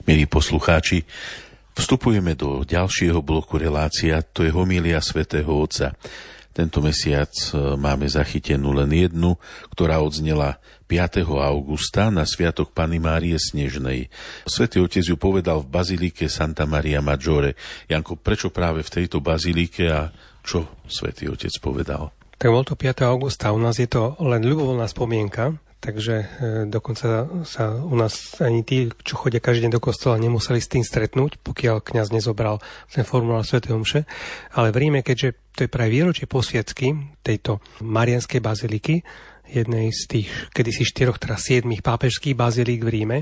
Speaker 1: Milí poslucháči, vstupujeme do ďalšieho bloku relácia, to je homília svätého Otca. Tento mesiac máme zachytenú len jednu, ktorá odznela piateho augusta na sviatok Panny Márie Snežnej. Svätý Otec ju povedal v bazilike Santa Maria Maggiore. Janko, prečo práve v tejto bazilike a čo Svätý Otec povedal?
Speaker 3: Tak bol to piateho augusta, u nás je to len ľubovoľná spomienka, takže e, dokonca sa u nás ani tí, čo chodia každý deň do kostola, nemuseli s tým stretnúť, pokiaľ kňaz nezobral ten formulár svätej omše. Ale v Ríme, keďže to je práve výročie posviacky tejto marianskej baziliky, jednej z tých kedysi štyroch, teda siedmých pápežských bazilík v Ríme,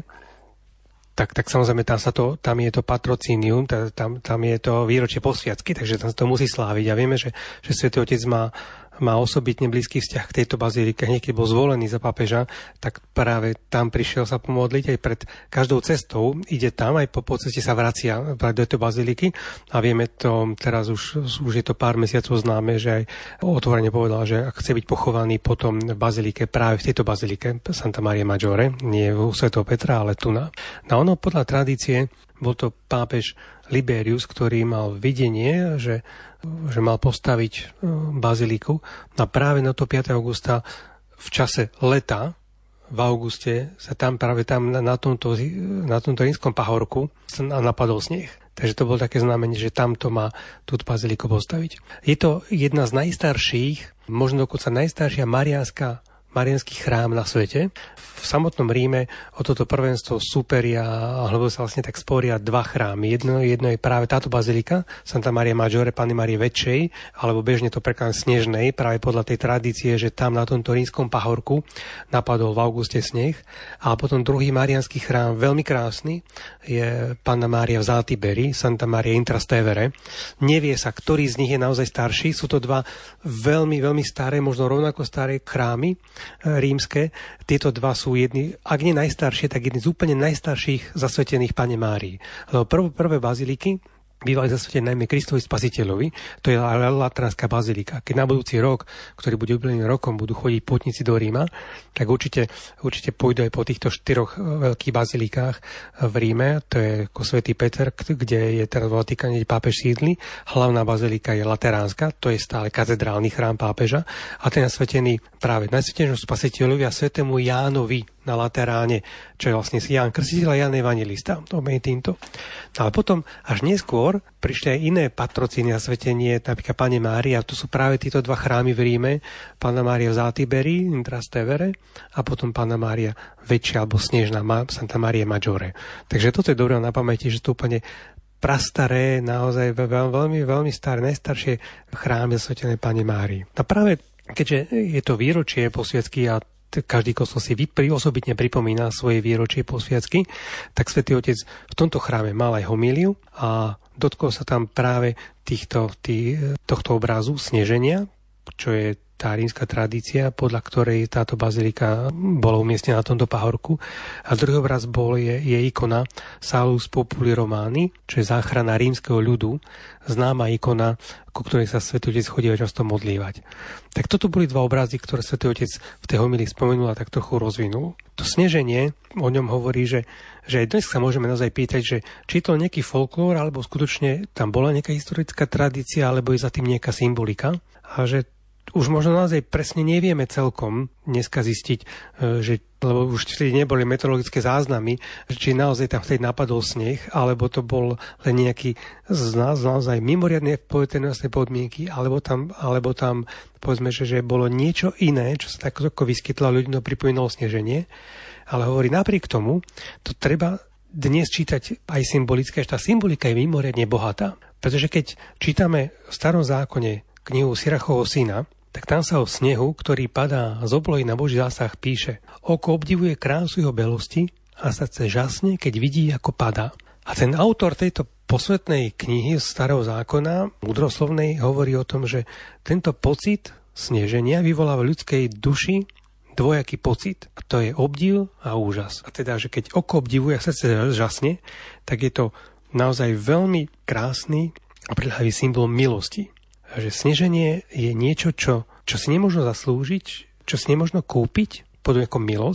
Speaker 3: tak, tak samozrejme tam, sa to, tam je to patrocínium, tam, tam je to výročie posviacky, takže tam sa to musí sláviť. A vieme, že, že Svätý Otec má má osobitne blízky vzťah k tejto bazílike. Hneď keď bol zvolený za pápeža, tak práve tam prišiel sa pomodliť aj pred každou cestou. Ide tam, aj po, po ceste sa vracia do tejto bazíliky a vieme to, teraz už, už je to pár mesiacov známe, že aj otvorene povedal, že ak chce byť pochovaný potom v bazílike, práve v tejto bazílike Santa Maria Maggiore, nie u svätého Petra, ale tu na. Na ono podľa tradície bol to pápež Liberius, ktorý mal videnie, že, že mal postaviť baziliku. A práve na to piateho augusta v čase leta, v auguste, sa tam práve tam na tomto, na tomto rímskom pahorku napadol sneh. Takže to bolo také znamenie, že tamto má túto baziliku postaviť. Je to jedna z najstarších, možno dokonca najstaršia mariánska mariánsky chrám na svete. V samotnom Ríme o toto prvenstvo súperia, alebo sa vlastne tak sporia dva chrámy. Jedno, jedno je práve táto bazilika, Santa Maria Maggiore, Panny Márie Väčšej, alebo bežne to prekladám Snežnej, práve podľa tej tradície, že tam na tomto rímskom pahorku napadol v auguste sneh. A potom druhý mariánsky chrám, veľmi krásny, je Panna Mária v Zátiberi, Santa Maria in Trastevere. Nevie sa, ktorý z nich je naozaj starší. Sú to dva veľmi, veľmi staré, možno rovnako staré chrámy rímske. Tieto dva sú jedni, ak nie najstaršie, tak jedni z úplne najstarších zasvetených Panne Márii. Lebo prv, prvé baziliky bývali zasvetené najmä Kristovi Spasiteľovi, to je Lateranská bazilika. Keď na budúci rok, ktorý bude jubilejným rokom, budú chodiť pútnici do Ríma, tak určite, určite pôjdu aj po týchto štyroch veľkých bazilikách v Ríme. To je ako Svätý Peter, kde je teraz v Vatikáne pápež sídli. Hlavná bazilika je Lateránska, to je stále katedrálny chrám pápeža. A ten je zasvetený práve Najsvätejšiemu Spasiteľovi a svätému Jánovi na Lateráne, čo je vlastne Ján Krstiteľ a Ján Evanjelista. To je týmto. Ale potom až neskôr prišli aj iné patrocíny a svetenie, napríklad Panne Mária, to sú práve títo dva chrámy v Ríme, Panna Mária v Zátiberi, in Trastevere, a potom Panna Mária Väčšia alebo Snežná, Santa Maria Maggiore. Takže toto je dobré na pamäti, že to úplne prastaré, naozaj veľmi, veľmi staré, najstaršie chrámy zasvetené Panne Márii. A práve keďže je to výročie posviacky a každý kostol si osobitne pripomína svoje výročie posviacky, tak Svätý Otec v tomto chráme mal aj homíliu a dotkol sa tam práve týchto, tý, tohto obrazu sneženia, čo je tá rímska tradícia, podľa ktorej táto bazilika bola umiestnená na tomto pahorku. A druhý obraz bol, je, je ikona Salus Populi Romani, čo je záchrana rímskeho ľudu, známa ikona, ku ktorej sa Svätý Otec chodil často modlívať. Tak toto boli dva obrazy, ktoré Svätý Otec v tej homílii spomenul a tak trochu rozvinul. To sneženie, o ňom hovorí, že, že aj dnes sa môžeme naozaj pýtať, že či to nejaký folklór, alebo skutočne tam bola nejaká historická tradícia, alebo je za tým nejaká symbolika. A že už možno naozaj presne nevieme celkom dneska zistiť, že, lebo už vtedy neboli meteorologické záznamy, či naozaj tam vtedy napadol sneh, alebo to bol len nejaký z nás naozaj mimoriadne poveternostné podmienky, alebo tam, alebo tam povedzme, že, že bolo niečo iné, čo sa tak ako vyskytlo a ľuďom pripomínalo sneženie. Ale hovorí, napriek tomu, to treba dnes čítať aj symbolické, že tá symbolika je mimoriadne bohatá. Pretože keď čítame v Starom zákone knihu Sirachovho syna, tak tam sa o snehu, ktorý padá z oblohy na Boží zásah, píše: oko obdivuje krásu jeho belosti a srdce žasne, keď vidí, ako padá. A ten autor tejto posvetnej knihy z Starého zákona, múdroslovnej, hovorí o tom, že tento pocit sneženia vyvoláva v ľudskej duši dvojaký pocit. A to je obdiv a úžas. A teda, že keď oko obdivuje a srdce žasne, tak je to naozaj veľmi krásny a priľahavý symbol milosti. Že sneženie je niečo, čo, čo si nemôžno zaslúžiť, čo si nemôžno kúpiť pod ako milosť.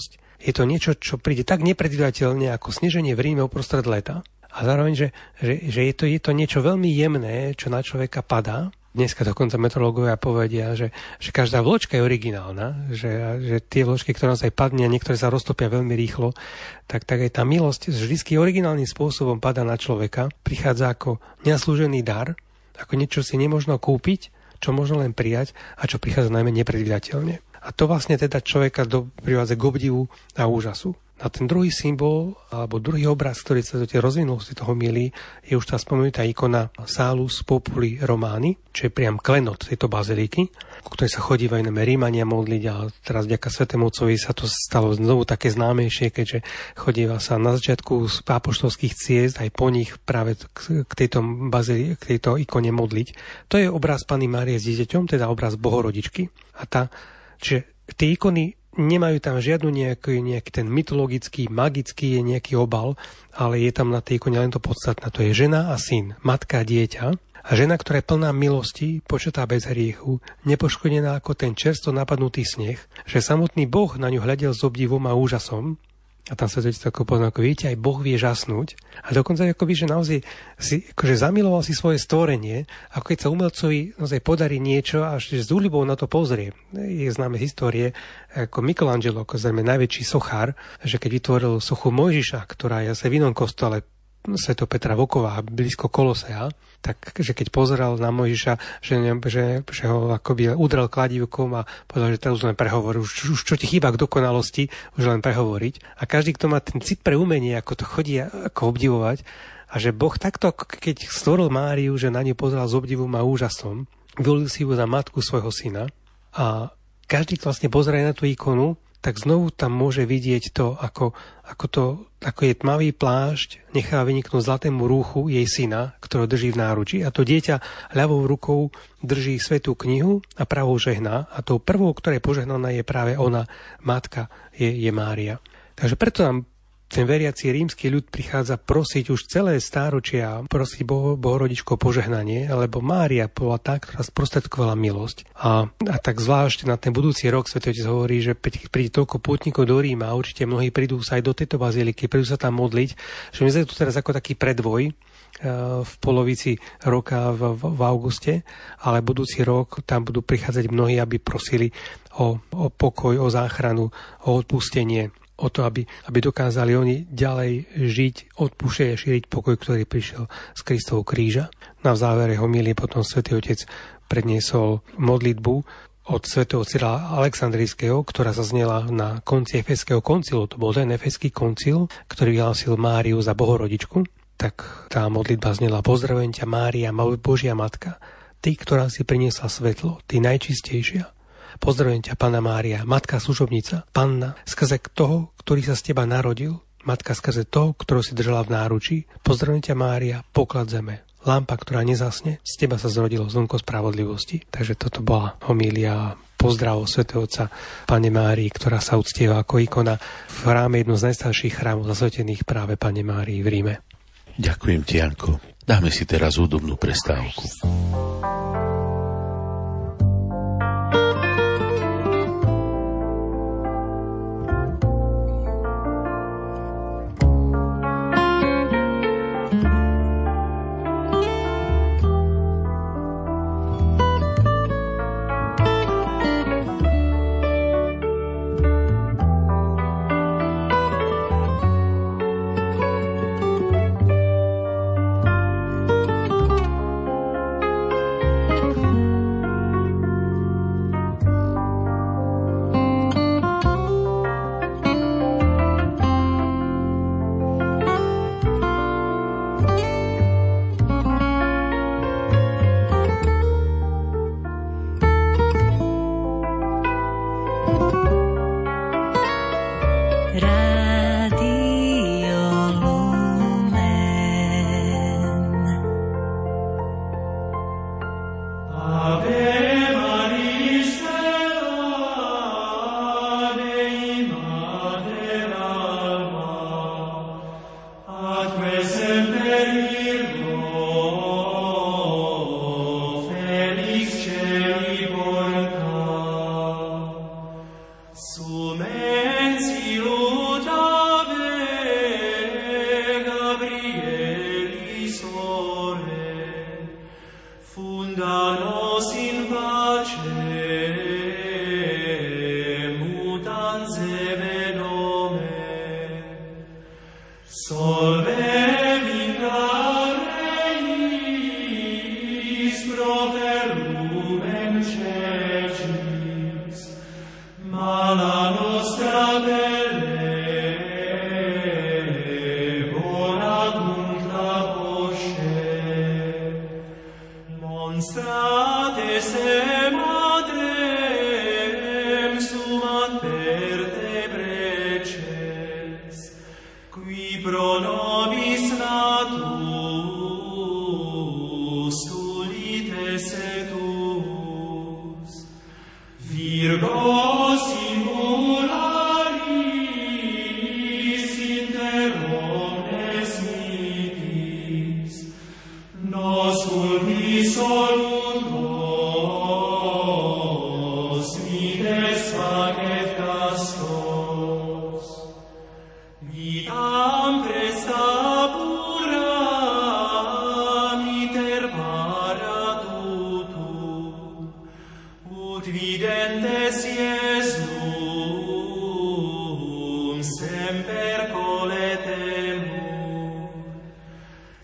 Speaker 3: Je to niečo, čo príde tak nepredvídateľne ako sneženie v Ríme uprostred leta. A zároveň, že, že, že je, to, je to niečo veľmi jemné, čo na človeka padá. Dneska dokonca meteorológovia povedia, že, že každá vločka je originálna, že, že tie vločky, ktoré nás aj padne a niektoré sa roztopia veľmi rýchlo, tak, tak aj tá milosť vždy originálnym spôsobom padá na človeka. Prichádza ako neslúžený dar, ako niečo si nemožno kúpiť, čo možno len prijať a čo prichádza najmä nepredvídateľne. A to vlastne teda človeka do, privádza k obdivu a úžasu. A ten druhý symbol, alebo druhý obraz, ktorý sa rozvinul z toho milí, je už tá spomenutá ikona Salus Populi Romani, čo je priam klenot tejto baziliky, o ktorej sa chodívajú najmä Rímania modliť, a teraz vďaka Svätému Otcovi sa to stalo znovu také známejšie, keďže chodíva sa na začiatku z apoštolských ciest aj po nich práve k tejto, bazili- k tejto ikone modliť. To je obraz Panny Márie s dieťaťom, teda obraz Bohorodičky. A tá, čiže tie ikony nemajú tam žiadnu nejaký, nejaký ten mytologický, magický je nejaký obal, ale je tam na tej ikone len to podstatné. To je žena a syn, matka a dieťa. A žena, ktorá je plná milosti, počatá bez hriechu, nepoškodená ako ten čerstvo napadnutý sneh, že samotný Boh na ňu hľadel s obdivom a úžasom. A tam sa to tako poznám, ako viete, aj Boh vie žasnúť. A dokonca akoby, že naozaj si, akože zamiloval si svoje stvorenie, ako keď sa umelcovi naozaj podarí niečo, až s úľubou na to pozrie. Je známe histórie, ako Michelangelo, ako zrejme najväčší sochár, že keď vytvoril sochu Mojžiša, ktorá je v inom kostole Svätého Petra Vokova, blízko Kolosea, tak že keď pozeral na Mojžiša, že, že, že ho akoby udrel kladívkom a povedal, že teraz už len prehovor, už, už čo ti chýba k dokonalosti, už len prehovoriť. A každý, kto má ten cit pre umenie, ako to chodí ako obdivovať, a že Boh takto, keď stvoril Máriu, že na ňu pozeral s obdivom a úžasom, vyvolil si ju za matku svojho syna, a každý, kto vlastne pozerá na tú ikonu, tak znovu tam môže vidieť to, ako, ako, to, ako je tmavý plášť, nechá vyniknúť zlatému rúchu jej syna, ktorého drží v náručí. A to dieťa ľavou rukou drží svätú knihu a pravou žehná. A tou prvou, ktorá je požehnaná, je práve ona, matka, je, je Mária. Takže preto nám ten veriaci rímsky ľud prichádza prosiť už celé stáročia, prosiť Boh, Bohorodičko požehnanie, lebo Mária bola tá, ktorá sprostredkovala milosť. A, a tak zvlášť na ten budúci rok Svätý Otec hovorí, že príde toľko pútnikov do Ríma a určite mnohí prídu sa aj do tejto baziliky, prídu sa tam modliť, že my sme tu teraz ako taký predvoj v polovici roka v, v, v auguste, ale budúci rok tam budú prichádzať mnohí, aby prosili o, o pokoj, o záchranu, o odpustenie, o to, aby, aby dokázali oni ďalej žiť, odpúšťať a šíriť pokoj, ktorý prišiel z Kristovho kríža. Na závere homilie potom Svätý Otec predniesol modlitbu od svätého Cyrila Alexandrijského, ktorá zaznela na konci Efeského koncilu. To bol ten Efeský koncil, ktorý vyhlásil Máriu za Bohorodičku. Tak tá modlitba znela: Pozdravujem ťa, Mária, Božia Matka, ty, ktorá si priniesla svetlo, ty najčistejšia. Pozdravujem ťa, Panna Mária, Matka služobnica, Panna, skrze toho, ktorý sa z teba narodil, Matka skrze toho, ktorú si držala v náručí. Pozdravujem ťa, Mária, poklad zeme, lampa, ktorá nezasne, z teba sa zrodilo slnko spravodlivosti. Takže toto bola homília pozdravov svätého Otca Panne Márii, ktorá sa uctieva ako ikona v chráme, jedno z najstarších chrámov zasvetených práve Panne Márii v Ríme.
Speaker 1: Ďakujem ti, Janko. Dáme si teraz hudobnú prestávku.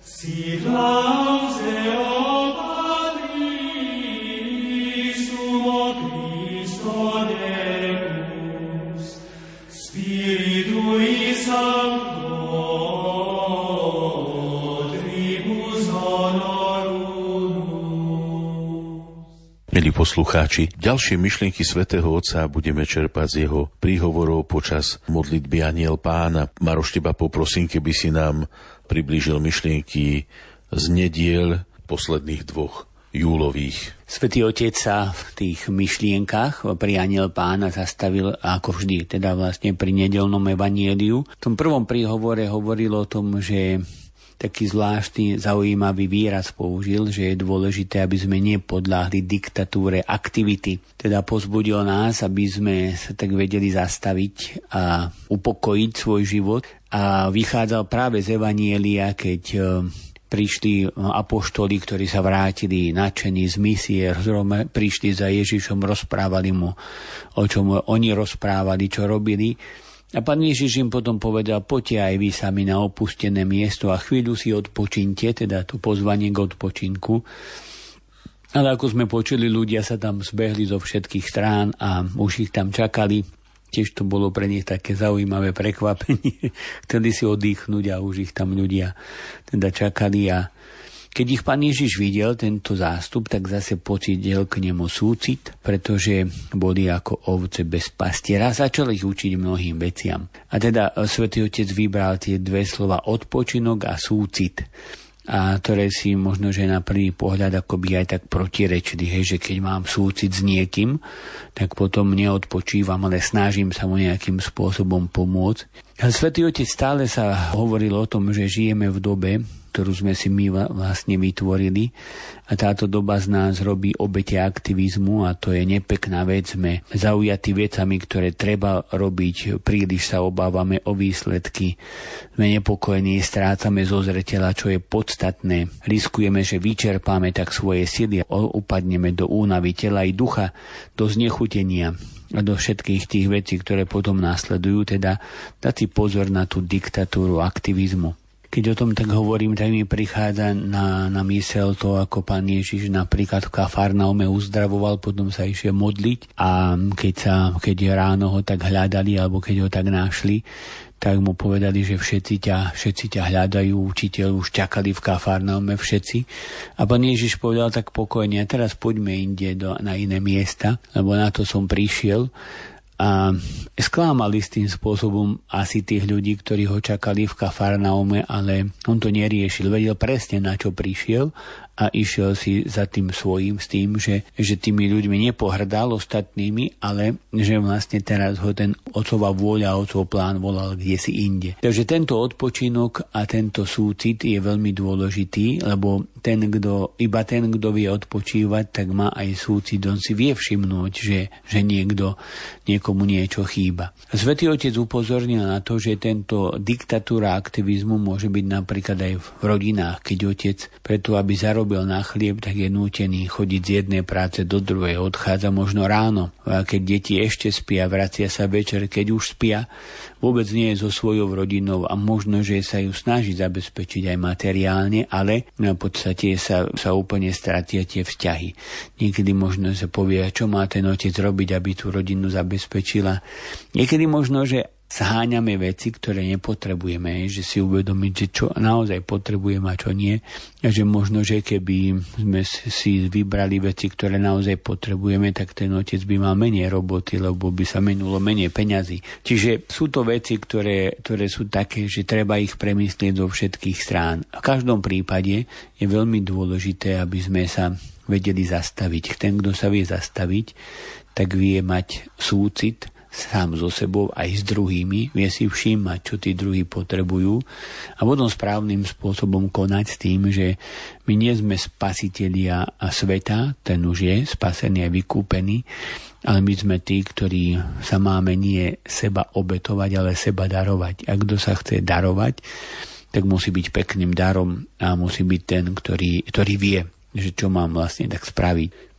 Speaker 1: Milí poslucháči, ďalšie myšlienky svätého Otca budeme čerpať z jeho príhovorov počas modlitby Anjel Pána. Maroš, teba poprosím, keby si nám priblížil myšlienky z nediel posledných dvoch júlových.
Speaker 2: Svätý Otec sa v tých myšlienkach pri Anjel Pána zastavil ako vždy, teda vlastne pri nedeľnom evanjeliu. V tom prvom príhovore hovoril o tom, že taký zvláštny, zaujímavý výraz použil, že je dôležité, aby sme nepodľahli diktatúre aktivity. Teda pozbudil nás, aby sme sa tak vedeli zastaviť a upokojiť svoj život. A vychádzal práve z evanjelia, keď prišli apoštoli, ktorí sa vrátili nadšení z misie, prišli za Ježišom, rozprávali mu, o čom oni rozprávali, čo robili. A pán Ježiš im potom povedal, poďte aj vy sami na opustené miesto a chvíľu si odpočinte, teda to pozvanie k odpočinku. Ale ako sme počuli, ľudia sa tam zbehli zo všetkých strán a už ich tam čakali. Tiež to bolo pre nich také zaujímavé prekvapenie. Chceli si oddychnúť a už ich tam ľudia teda čakali. A keď ich pán Ježiš videl, tento zástup, tak zase pocítil k nemu súcit, pretože boli ako ovce bez pastiera. Začal ich učiť mnohým veciam. A teda Svätý Otec vybral tie dve slova odpočinok a súcit, a ktoré si možno, že na prvý pohľad akoby aj tak protirečili, hej, že keď mám súcit s niekým, tak potom neodpočívam, ale snažím sa mu nejakým spôsobom pomôcť. A Svätý Otec stále sa hovoril o tom, že žijeme v dobe, ktorú sme si my vlastne vytvorili, a táto doba z nás robí obete aktivizmu a to je nepekná vec. Sme zaujatí vecami, ktoré treba robiť, príliš sa obávame o výsledky, sme nepokojní, strácame zo zreteľa, čo je podstatné, riskujeme, že vyčerpáme tak svoje sily, upadneme do únavy tela i ducha, do znechutenia a do všetkých tých vecí, ktoré potom následujú, teda dať si pozor na tú diktatúru aktivizmu. Keď o tom tak hovorím, tak mi prichádza na, na myseľ to, ako pán Ježiš napríklad v Kafarnaume uzdravoval, potom sa išiel modliť a keď, sa, keď ráno ho tak hľadali, alebo keď ho tak našli, tak mu povedali, že všetci ťa, všetci ťa hľadajú, učiteľ, už čakali v Kafarnaume všetci. A pán Ježiš povedal tak pokojne, a teraz poďme inde do, na iné miesta, lebo na to som prišiel. A sklamali s tým spôsobom asi tých ľudí, ktorí ho čakali v Kafarnaume, ale on to neriešil. Vedel presne, na čo prišiel a išiel si za tým svojím s tým, že, že tými ľuďmi nepohrdal ostatnými, ale že vlastne teraz ho ten otcova vôľa, otcov plán volal kdesi inde. Takže tento odpočinok a tento súcit je veľmi dôležitý, lebo ten, kto, iba ten, kto vie odpočívať, tak má aj súcit. On si vie všimnúť, že, že niekto, niekomu niečo chýba. Svätý Otec upozornil na to, že tento diktatúra aktivizmu môže byť napríklad aj v rodinách, keď otec preto, aby zarobil na chlieb, tak je nútený chodiť z jednej práce do druhej, odchádza možno ráno. A keď deti ešte spia, vracia sa večer, keď už spia, vôbec nie je so svojou rodinou a možno, že sa ju snaží zabezpečiť aj materiálne, ale v podstate sa, sa úplne stratia tie vzťahy. Niekedy možno sa povie, čo má ten otec robiť, aby tú rodinu zabezpečila. Niekedy možno, že zháňame veci, ktoré nepotrebujeme, že si uvedomiť, že čo naozaj potrebujeme a čo nie. A že možno, že keby sme si vybrali veci, ktoré naozaj potrebujeme, tak ten otec by mal menej roboty, lebo by sa minulo menej peňazí. Čiže sú to veci, ktoré, ktoré sú také, že treba ich premyslieť zo všetkých strán. A v každom prípade je veľmi dôležité, aby sme sa vedeli zastaviť. Ten, kto sa vie zastaviť, tak vie mať súcit sám so sebou aj s druhými, vie si všímať, čo tí druhí potrebujú a potom správnym spôsobom konať s tým, že my nie sme spasitelia sveta, ten už je spasený a vykúpený, ale my sme tí, ktorí sa máme nie seba obetovať, ale seba darovať. A kto sa chce darovať, tak musí byť pekným darom a musí byť ten, ktorý, ktorý vie, že čo mám vlastne tak spraviť.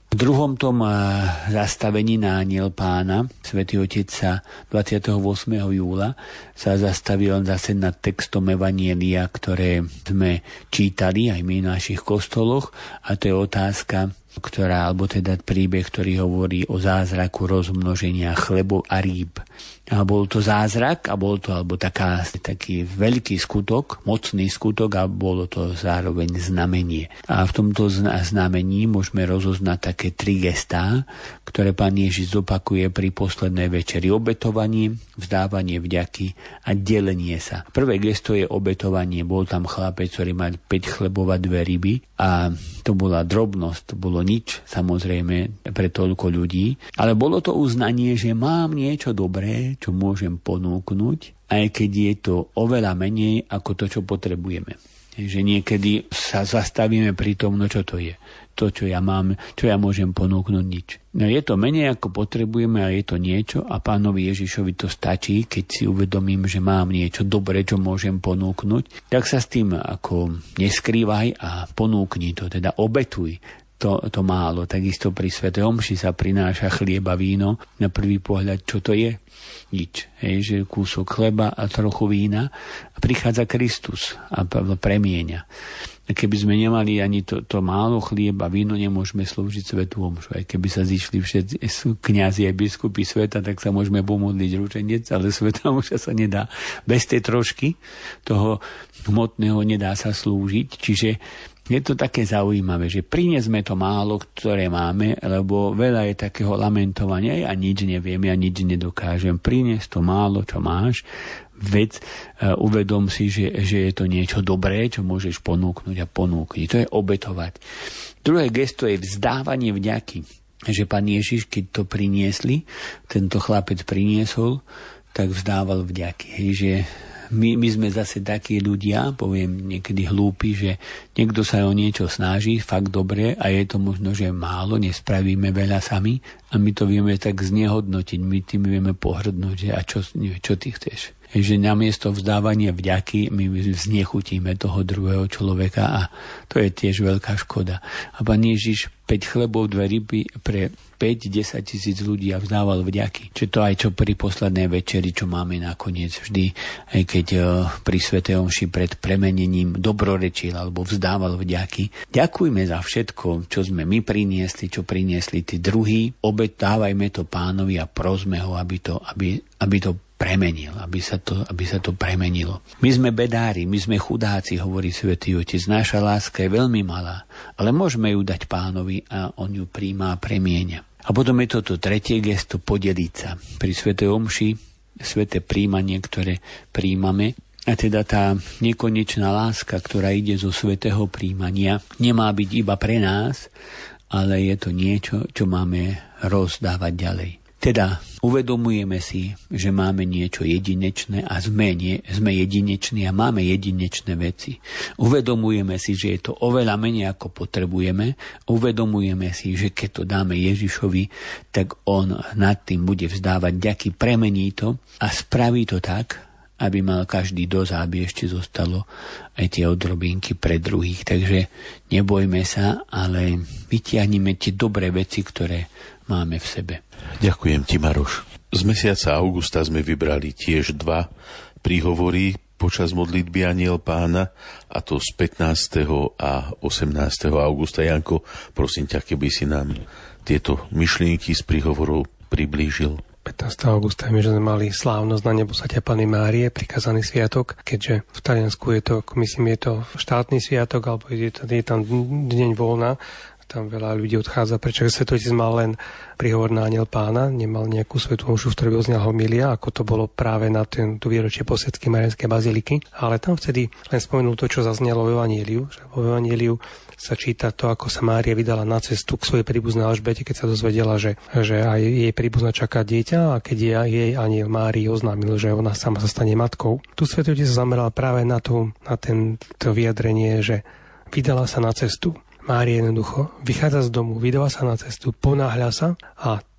Speaker 2: V druhom tom zastavení na Anjel Pána Svätý Otec sa dvadsiateho ôsmeho júla sa zastavil zase nad textom Evanjelia, ktoré sme čítali aj my v našich kostoloch, a to je otázka, ktorá, alebo teda príbeh, ktorý hovorí o zázraku rozmnoženia chlebov a rýb. A bol to zázrak a bol to alebo taká, taký veľký skutok, mocný skutok, a bolo to zároveň znamenie. A v tomto znamení môžeme rozoznať také tri gestá, ktoré Pán Ježiš zopakuje pri poslednej večeri. Obetovanie, vzdávanie vďaky a delenie sa. Prvé gesto je obetovanie. Bol tam chlapec, ktorý mal päť chlebov a dve ryby, a to bola drobnosť, to bolo nič, samozrejme, pre toľko ľudí, ale bolo to uznanie, že mám niečo dobré, čo môžem ponúknuť, aj keď je to oveľa menej ako to, čo potrebujeme. Že niekedy sa zastavíme pri tom, no čo to je. To, čo ja mám, čo ja môžem ponúknuť, nič. No je to menej ako potrebujeme, a je to niečo, a Pánovi Ježišovi to stačí, keď si uvedomím, že mám niečo dobré, čo môžem ponúknuť, tak sa s tým ako neskrývaj a ponúkni to, teda obetuj to, to málo. Takisto pri svätej omši sa prináša chlieb a víno. Na prvý pohľad, čo to je? Nič. Hej, že kúsok chleba a trochu vína, a prichádza Kristus a premieňa. Keby sme nemali ani to, to málo chlieb a víno, nemôžeme slúžiť svätú omšu. Aj keby sa zišli všetci kňazi a biskupy sveta, tak sa môžeme pomodliť ručenec, ale svätá omša sa nedá. Bez tej trošky toho hmotného nedá sa slúžiť. Čiže je to také zaujímavé, že priniesme to málo, ktoré máme, lebo veľa je takého lamentovania, ja nič neviem, ja nič nedokážem. Prinies to málo, čo máš, vec, uh, uvedom si, že, že je to niečo dobré, čo môžeš ponúknuť a ponúknuť. To je obetovať. Druhé gesto je vzdávanie vďaky. Že Pán Ježiš, keď to priniesli, tento chlapec priniesol, tak vzdával vďaky. Hej, že My, my sme zase takí ľudia, poviem niekedy hlúpi, že niekto sa o niečo snaží, fakt dobre, a je to možno, že málo, nespravíme veľa sami, a my to vieme tak znehodnotiť, my tým vieme pohrdnúť, že a čo, čo ty chceš. Že namiesto vzdávania vďaky my znechutíme toho druhého človeka, a to je tiež veľká škoda. A Pán Ježiš päť chlebov, dve ryby pre päť až desať tisíc ľudí a vzdával vďaky. Čiže to aj čo pri poslednej večeri, čo máme nakoniec vždy, aj keď pri svätej omši pred premenením dobrorečil alebo vzdával vďaky. Ďakujme za všetko, čo sme my priniesli, čo priniesli tí druhí. Obetávajme to Pánovi a prosme ho, aby to, aby, aby to premenil, aby sa, to, aby sa to premenilo. My sme bedári, my sme chudáci, hovorí Svätý Otec. Naša láska je veľmi malá, ale môžeme ju dať Pánovi a on ju príjma a premieňa. A potom je toto tretie gesto, podeliť sa. Pri svätej omši, sväté príjmanie, ktoré príjmame, a teda tá nekonečná láska, ktorá ide zo svätého príjmania, nemá byť iba pre nás, ale je to niečo, čo máme rozdávať ďalej. Teda uvedomujeme si, že máme niečo jedinečné a sme, nie, sme jedineční a máme jedinečné veci. Uvedomujeme si, že je to oveľa menej ako potrebujeme. Uvedomujeme si, že keď to dáme Ježišovi, tak on nad tým bude vzdávať ďaky, premení to a spraví to tak, aby mal každý dosť, aby ešte zostalo aj tie odrobinky pre druhých. Takže nebojme sa, ale vytiahnime tie dobré veci, ktoré máme v sebe.
Speaker 1: Ďakujem ti, Maroš. Z mesiaca augusta sme vybrali tiež dva príhovory počas modlitby Anjel Pána, a to z pätnásteho a osemnásteho augusta. Janko, prosím ťa, keby si nám tieto myšlienky z príhovorov priblížil.
Speaker 3: pätnásteho augusta my sme mali slávnosť na Nebosate Panny Márie, prikazaný sviatok, keďže v Taliansku je to, myslím, je to štátny sviatok, alebo je, to, je tam deň voľna, tam veľa ľudí odchádza, prečo Svätý Otec mal len príhovor na Anjel Pána, nemal nejakú svätú omšu, v ktorej by oznel homilia, ako to bolo práve na ten, tú výročie posvetskej Mariánskej baziliky, ale tam vtedy len spomenul to, čo zaznelo v Evanjeliu, že v Evanjeliu sa číta to, ako sa Mária vydala na cestu k svojej príbuznej Alžbete, keď sa dozvedela, že, že aj jej príbuzná čaká dieťa, a keď jej, jej Anjel Márii oznámil, že ona sama sa stane matkou. Tu Svätý Otec sa zameral práve na to, na ten, to vyjadrenie, že vydala sa na cestu. Mária jednoducho vychádza z domu, vydáva sa na cestu, ponáhľa sa, a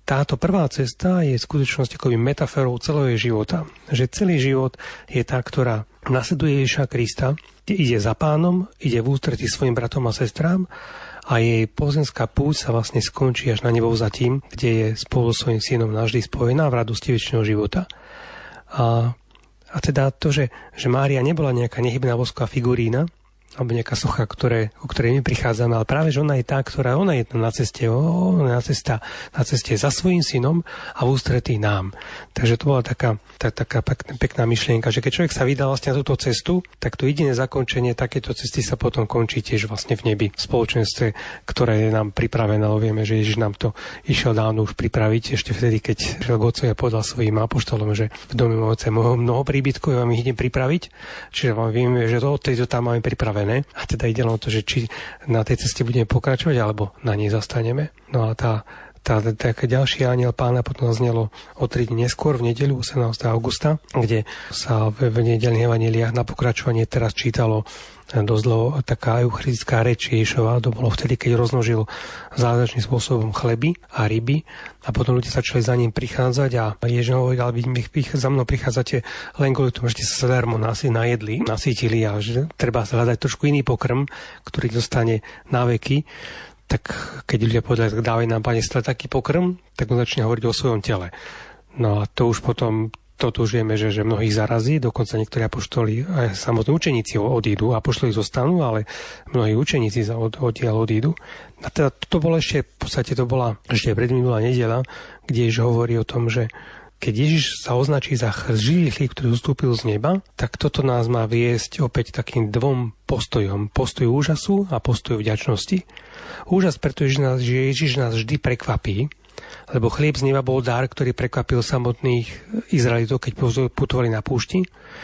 Speaker 3: táto prvá cesta je v skutočnosti akoby metaforou celého jej života. Že celý život je tá, ktorá nasleduje Ježiša Krista, ide za pánom, ide v ústretí svojim bratom a sestrám a jej pozemská púť sa vlastne skončí až na nebovzatím, kde je spolu so svojím synom navždy spojená v radosti večného života. A, a teda to, že, že Mária nebola nejaká nehybná vosková figurína, alebo nejaká socha, ktoré, o ktorej my prichádzame, ale práve, že ona je tá, ktorá, ona je na ceste, ona je na, cesta, na ceste za svojím synom a v ústretí nám. Takže to bola taká, tá, taká pekná, pekná myšlienka, že keď človek sa vydal vlastne na túto cestu, tak to jediné zakončenie takéto cesty sa potom končí tiež vlastne v nebi, v spoločenstve, ktoré je nám pripravené, ale vieme, že Ježiš nám to išiel dávno už pripraviť, ešte vtedy, keď šiel k Otcovi a povedal svojim apoštolom, že v dome môjho Otca mnoho, mnoho príbytkov, ja vám ich idem pripraviť, čiže vám vieme, že to odtedy to tam máme pripravené. A teda ide len o to, že či na tej ceste budeme pokračovať, alebo na nej zastaneme. No a tá, tá, tá, tá ďalší anjel pána potom zaznelo o tri dni neskôr, v nedeľu osemnásteho augusta, kde sa v, v nedeľných evanjeliách na pokračovanie teraz čítalo dosť dlho taká eucharistická reč Ježišova. To bolo vtedy, keď rozmnožil zázračným spôsobom chleby a ryby a potom ľudia začali za ním prichádzať a Ježiš hovoril, ale vy za mnou prichádzate len kvôli tomu, že ste sa zadarmo najedli, nasýtili a že treba sa hľadať trošku iný pokrm, ktorý dostane na veky. Tak keď ľudia povedali, tak dávaj nám, Pane, stále taký pokrm, tak on začne hovoriť o svojom tele. No a to už potom toto už vieme, že, že mnohých zarazí, dokonca niektorí apoštoli, aj samotní učeníci odídu, apoštoli zostanú, ale mnohí učeníci od, odtiaľ odídu. A teda toto bolo ešte, v podstate to bola ešte predminulá nedeľa, kde Ježiš hovorí o tom, že keď Ježiš sa označí za živý chlieb, ktorý ustúpil z neba, tak toto nás má viesť opäť takým dvom postojom. Postoj úžasu a postoj vďačnosti. Úžas, pretože nás, že Ježiš nás vždy prekvapí, lebo chlieb z neba bol dar, ktorý prekvapil samotných Izraelitov, keď putovali na púšti.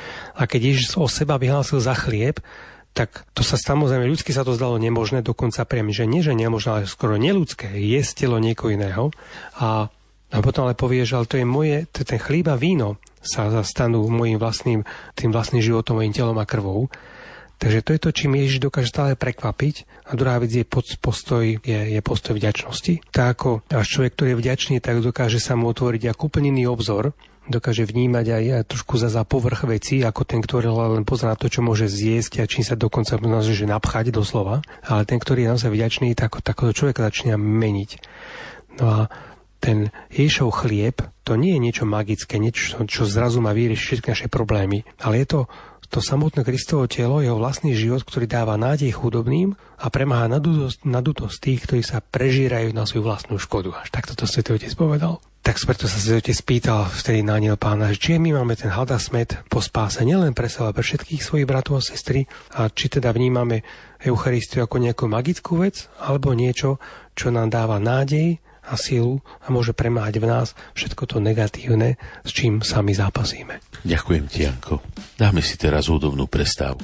Speaker 3: A keď Ježiš o seba vyhlásil za chlieb, tak to sa samozrejme, ľudsky sa to zdalo nemožné, dokonca priam, že nie, že nemožné, ale skoro neľudské, jesť telo niekoho iného. A, a potom ale povie, že ale to je moje, to ten chlieb a víno sa stanú môjim vlastným, tým vlastným životom, mojim telom a krvou. Takže to je to, čím Ježiš dokáže stále prekvapiť. A druhá vec je postoj, je, je postoj vďačnosti. Tak ako až človek, ktorý je vďačný, tak dokáže sa mu otvoriť ako úplne iný obzor, dokáže vnímať aj, aj trošku za, za povrch veci, ako ten, ktorý len pozerá to, čo môže zjesť a čím sa dokonca môže napchať doslova. Ale ten, ktorý je naozaj vďačný, tak takto človek začína meniť. No a ten Ježišov chlieb, to nie je niečo magické, niečo, čo zrazu má vyriešiť všetky naše problémy, ale je to to samotné Kristovo telo, jeho vlastný život, ktorý dáva nádej chudobným a premáha nadutosť, nadutosť tých, ktorí sa prežírajú na svoju vlastnú škodu. Až takto to Svätý Otec povedal. Tak preto sa Svätý Otec spýtal vtedy na anjel pána, že či my máme ten hlad a smäd po spáse nielen pre seba, pre všetkých svojich bratov a sestry, a či teda vnímame Eucharistiu ako nejakú magickú vec, alebo niečo, čo nám dáva nádej a silu a môže premáhať v nás všetko to negatívne, s čím sami zápasíme.
Speaker 1: Ďakujem ti, Janko. Dáme si teraz hudobnú prestávku.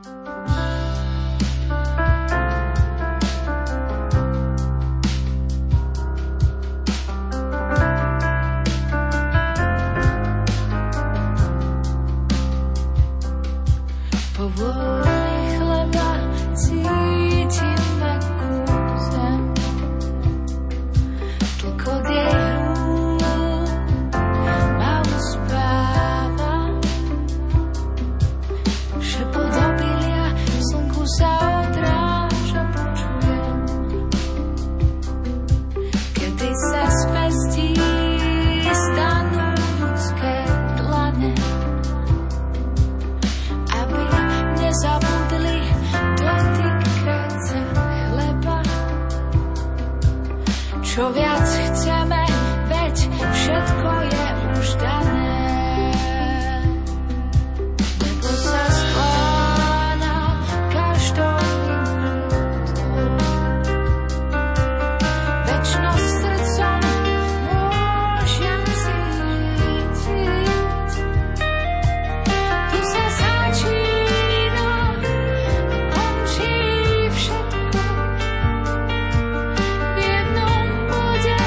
Speaker 6: Čo viac chceme, veď všetko je už dané. Nebo sa skláňa každou minútou. Večnosť srdcom môžem cítiť. Tu sa začína a končí všetko. V jednom bode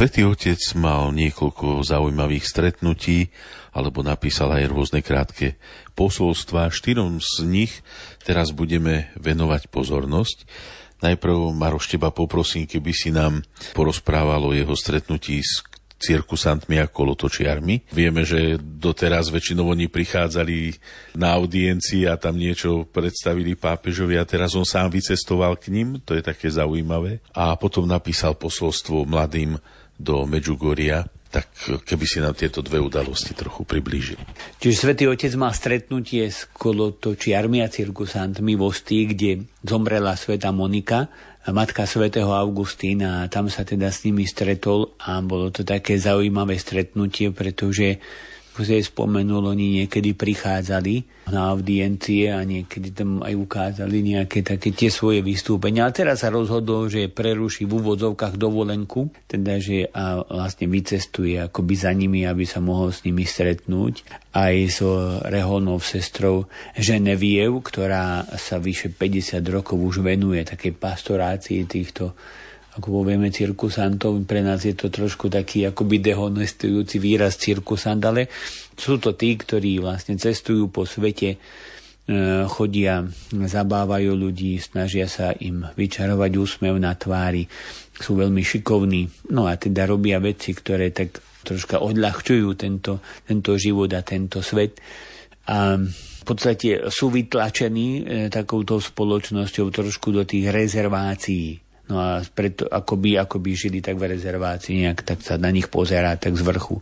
Speaker 1: Svätý Otec mal niekoľko zaujímavých stretnutí, alebo napísal aj rôzne krátke posolstvá. Štyrom z nich teraz budeme venovať pozornosť. Najprv, Maroš, teba poprosím, keby si nám porozprával o jeho stretnutí s cirkusantmi a kolotočiarmi. Vieme, že doteraz väčšinou oni prichádzali na audiencii a tam niečo predstavili pápežovi a teraz on sám vycestoval k ním, to je také zaujímavé. A potom napísal posolstvo mladým do Medžugoria. Tak keby si nám tieto dve udalosti trochu priblížil.
Speaker 2: Čiže Svätý Otec mal stretnutie s kolotočiarmi a cirkusantmi v Ostii, kde zomrela svätá Monika, matka svätého Augustína, a tam sa teda s nimi stretol a bolo to také zaujímavé stretnutie, pretože ako sa jej spomenul, oni niekedy prichádzali na audiencie a niekedy tam aj ukázali nejaké také tie svoje vystúpenia. Ale teraz sa rozhodol, že preruší v úvodzovkách dovolenku, teda že a vlastne vycestuje akoby za nimi, aby sa mohol s nimi stretnúť. Aj so reholnou sestrou Genevieve, ktorá sa vyše päťdesiat rokov už venuje takej pastorácii týchto, ako povieme, cirkusantov. Pre nás je to trošku taký akoby dehonestujúci výraz cirkusant, ale sú to tí, ktorí vlastne cestujú po svete, chodia, zabávajú ľudí, snažia sa im vyčarovať úsmev na tvári, sú veľmi šikovní, no a teda robia veci, ktoré tak troška odľahčujú tento, tento život a tento svet. A v podstate sú vytlačení takouto spoločnosťou trošku do tých rezervácií. No a preto akoby, akoby žili tak v rezervácii, nejak tak sa na nich pozerá tak z vrchu.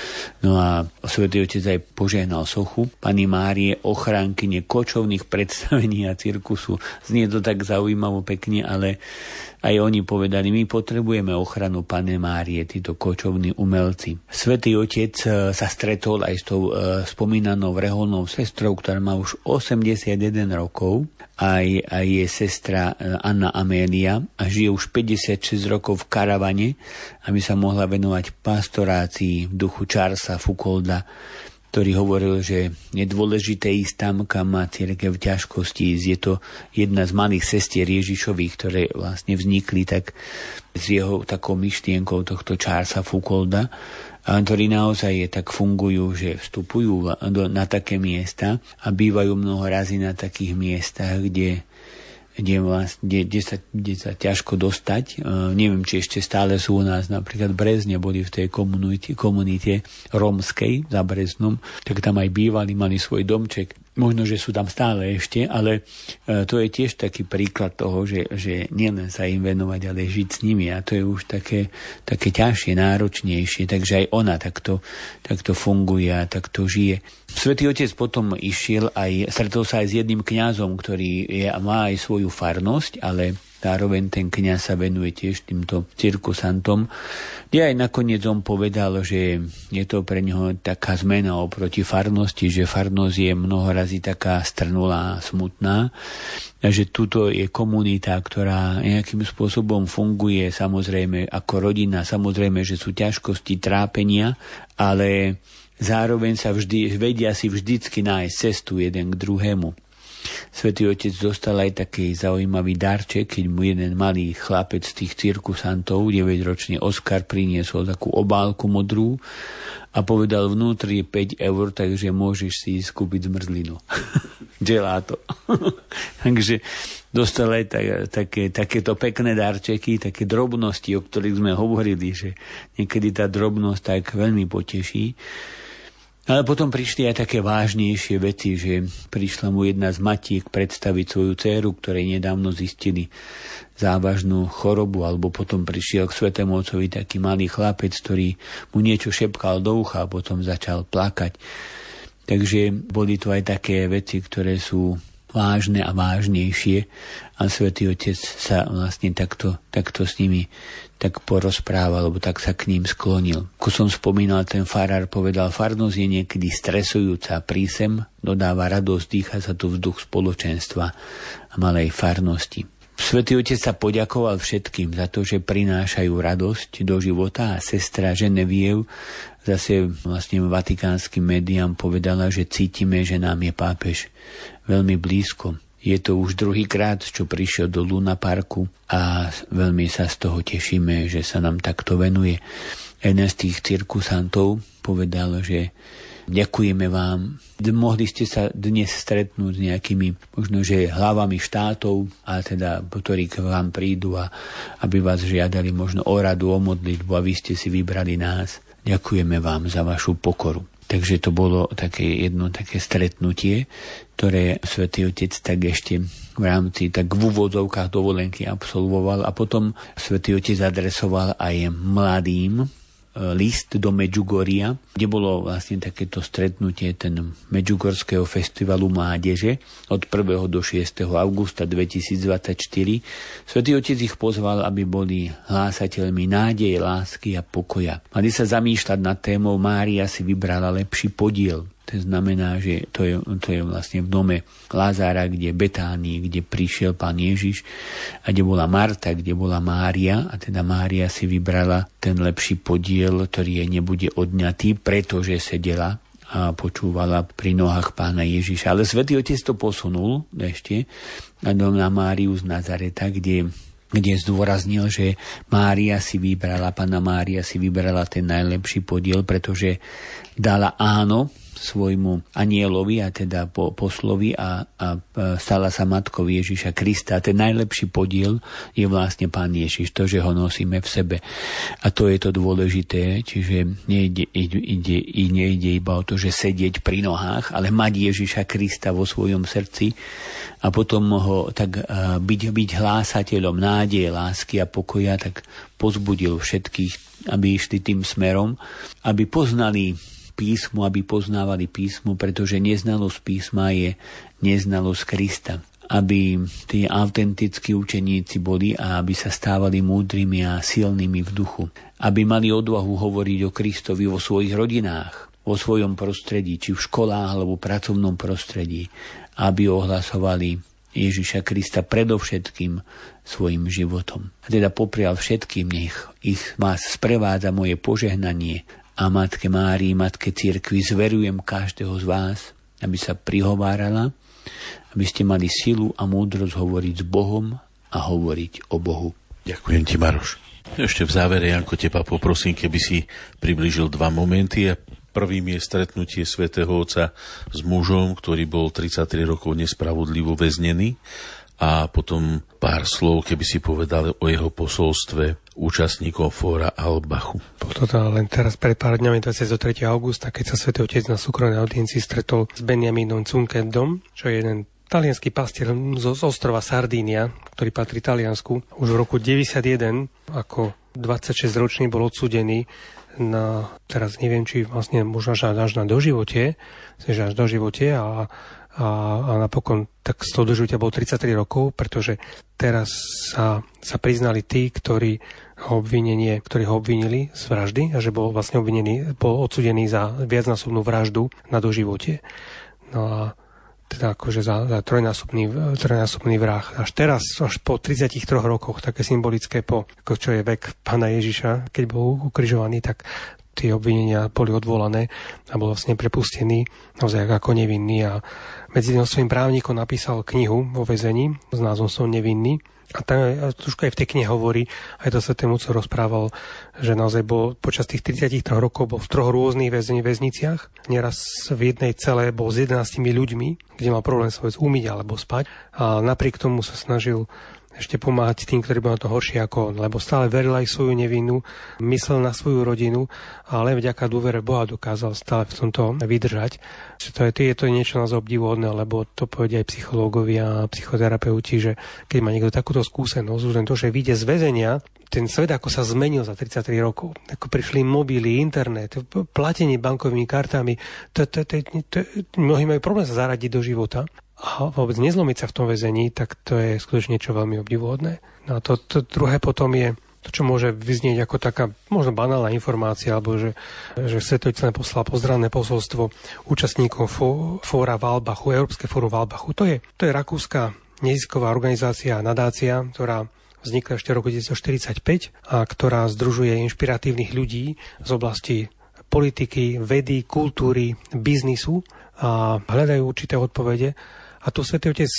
Speaker 2: No a Svätý Otec aj požehnal sochu Panny Márie, ochránkyne kočovných predstavení a cirkusu. Znie to tak zaujímavo pekne, ale aj oni povedali, my potrebujeme ochranu Panny Márie, títo kočovní umelci. Svätý Otec sa stretol aj s tou e, spomínanou reholnou sestrou, ktorá má už osemdesiatjeden rokov, aj, aj je sestra Anna Amélia a žije už päťdesiatšesť rokov v karavane, aby sa mohla venovať pastorácii v duchu Charlesa Foucaulda, ktorý hovoril, že je dôležité ísť tam, kam má cirkev ťažkosti. Je to jedna z malých sestier Ježišových, ktoré vlastne vznikli tak s jeho takou myšlienkou tohto Charlesa Foucaulda, a ktorí naozaj je, tak fungujú, že vstupujú do, na také miesta a bývajú mnoho razy na takých miestach, kde Kde, vlastne, kde, kde, sa, kde sa ťažko dostať. Uh, neviem, či ešte stále sú u nás, napríklad v Brezne boli v tej komunite, komunite rómskej za Breznom, tak tam aj bývali, mali svoj domček. Možno, že sú tam stále ešte, ale uh, to je tiež taký príklad toho, že, že nielen sa im venovať, ale žiť s nimi, a to je už také, také ťažšie, náročnejšie, takže aj ona takto, takto funguje a takto žije. Svätý Otec potom išiel aj, stretol sa aj s jedným kňazom, ktorý je, má aj svoju farnosť, ale zároveň ten kňaz sa venuje tiež týmto cirkusantom. Kde aj nakoniec on povedal, že je to pre neho taká zmena oproti farnosti, že farnosť je mnoho razy taká strnulá a smutná, a že tuto je komunita, ktorá nejakým spôsobom funguje, samozrejme ako rodina, samozrejme, že sú ťažkosti, trápenia, ale zároveň sa vždy, vedia si vždycky nájsť cestu jeden k druhému. Svätý Otec dostal aj taký zaujímavý darček, keď mu jeden malý chlapec z tých cirkusantov, deväťročný Oskar, priniesol takú obálku modrú a povedal, vnútri je päť eur, takže môžeš si ísť kúpiť zmrzlinu. Gelato. Takže dostal aj tak, také, takéto pekné darčeky, také drobnosti, o ktorých sme hovorili, že niekedy tá drobnosť tak veľmi poteší. Ale potom prišli aj také vážnejšie veci, že prišla mu jedna z matiek predstaviť svoju dcéru, ktorej nedávno zistili závažnú chorobu, alebo potom prišiel k Svätému Otcovi taký malý chlapec, ktorý mu niečo šepkal do ucha a potom začal plakať. Takže boli tu aj také veci, ktoré sú vážne a vážnejšie a Svätý Otec sa vlastne takto, takto s nimi tak porozprával, alebo tak sa k ním sklonil. Ako som spomínal, ten farár povedal, farnosť je niekedy stresujúca prísem, dodáva radosť, dýcha sa tu vzduch spoločenstva a malej farnosti. Svätý Otec sa poďakoval všetkým za to, že prinášajú radosť do života, a sestra Genevieve zase vlastne vatikánskym médiám povedala, že cítime, že nám je pápež veľmi blízko. Je to už druhýkrát, čo prišiel do Luna Parku a veľmi sa z toho tešíme, že sa nám takto venuje. Jeden z tých cirkusantov povedal, že ďakujeme vám. Mohli ste sa dnes stretnúť s nejakými, možno, že hlavami štátov, a teda, ktorí k vám prídu a aby vás žiadali možno o radu, o modlitbu, a vy ste si vybrali nás. Ďakujeme vám za vašu pokoru. Takže to bolo také jedno také stretnutie, ktoré Svätý Otec tak ešte v rámci tak v úvodzovkách dovolenky absolvoval, a potom Svätý Otec adresoval aj mladým list do Medžugoria, kde bolo vlastne takéto stretnutie ten Medžugorského festivalu mládeže od prvého do šiesteho augusta dvetisícdvadsaťštyri. Svätý Otec ich pozval, aby boli hlásateľmi nádeje, lásky a pokoja. Mali sa zamýšľať nad témou Mária si vybrala lepší podiel. To znamená, že to je, to je vlastne v dome Lázára, kde Betánii, kde prišiel Pán Ježiš, a kde bola Marta, kde bola Mária, a teda Mária si vybrala ten lepší podiel, ktorý jej nebude odňatý, pretože sedela a počúvala pri nohách Pána Ježiša. Ale Svätý Otec to posunul ešte na Máriu z Nazareta, kde kde zdôraznil, že Mária si vybrala, Panna Mária si vybrala ten najlepší podiel, pretože dala áno svojmu anielovi, a teda po poslovi, a, a stala sa matkou Ježiša Krista. Ten najlepší podiel je vlastne Pán Ježiš, to, že ho nosíme v sebe. A to je to dôležité, čiže nejde, ide, ide, nejde iba o to, že sedieť pri nohách, ale mať Ježiša Krista vo svojom srdci a potom ho tak byť, byť hlásateľom nádeje, lásky a pokoja, tak pozbudil všetkých, aby išli tým smerom, aby poznali písmo, aby poznávali písmo, pretože neznalosť písma je neznalosť Krista. Aby tí autentickí učeníci boli a aby sa stávali múdrymi a silnými v duchu. Aby mali odvahu hovoriť o Kristovi vo svojich rodinách, vo svojom prostredí, či v školách alebo pracovnom prostredí. Aby ohlasovali Ježiša Krista predovšetkým svojim životom. A teda poprial všetkým, nech ich vás sprevádza moje požehnanie. A Matke Márii, Matke Cirkvi, zverujem každého z vás, aby sa prihovárala, aby ste mali silu a múdrosť hovoriť s Bohom a hovoriť o Bohu.
Speaker 1: Ďakujem ti, Maroš. Ešte v závere, Janko, teba poprosím, keby si priblížil dva momenty. Prvým je stretnutie svätého Otca s mužom, ktorý bol tridsaťtri rokov nespravodlivo väznený, a potom pár slov, keby si povedal o jeho posolstve účastníkov fóra Albachu.
Speaker 3: Bol to len teraz pred pár dňami, dvadsiateho tretieho augusta, keď sa Svätý Otec na súkromnej audiencii stretol s Benjamínom Cunkendom, čo je jeden talianský pastier z ostrova Sardínia, ktorý patrí Taliansku. Už v roku deväťdesiatjeden ako dvadsaťšesťročný bol odsúdený na, teraz neviem, či vlastne možno až na doživote, že až doživote a A, a napokon tak z toho doživotia bol tridsaťtri rokov, pretože teraz sa, sa priznali tí, ktorí ho, obvinenie, ktorí ho obvinili z vraždy, a že bol vlastne obvinený, bol odsudený za viacnásobnú vraždu na doživote. No a teda akože za, za trojnásobný, trojnásobný vrah. Až teraz, až po tridsiatich troch rokoch, také symbolické, po, ako čo je vek Pána Ježiša, keď bol ukrižovaný, tak tie obvinenia boli odvolané a bol vlastne prepustený naozaj ako nevinný, a medzi tým svojím právnikom napísal knihu vo väzení s názvom Som nevinný, a tam trošku aj v tej knihe hovorí, aj to Svätému Otcovi rozprával, že naozaj bol počas tých tridsiatich troch rokov bol v troch rôznych väzni, väzniciach. Neraz v jednej cele bol s jedenástimi ľuďmi, kde mal problém sa vec umyť alebo spať, a napriek tomu sa snažil ešte pomáhať tým, ktorí boli na to horšie ako on, lebo stále veril aj svoju nevinu, myslel na svoju rodinu, ale vďaka dôvere Boha dokázal stále v tomto vydržať. To je, to je niečo nás obdivuhodné, lebo to povedia aj psychológovia a psychoterapeuti, že keď má niekto takúto skúsenosť, už len to, že vyjde z väzenia, ten svet ako sa zmenil za tridsaťtri rokov. Ako prišli mobily, internet, platenie bankovými kartami, to, to, to, to, to, mnohí majú problém sa zaradiť do života. A vôbec nezlomiť sa v tom väzení, tak to je skutočne niečo veľmi obdivuhodné. No a to, to druhé potom je to, čo môže vyznieť ako taká možno banálna informácia, alebo že, že Svätý Otec poslal pozdravné posolstvo účastníkom fó, fóra v Albachu, Európske fórum v Albachu. To je, to je rakúska nezisková organizácia, nadácia, ktorá vznikla ešte v roku devätnásťstoštyridsaťpäť a ktorá združuje inšpiratívnych ľudí z oblasti politiky, vedy, kultúry, biznisu a hľadajú určité odpovede. A tu Svätý Otec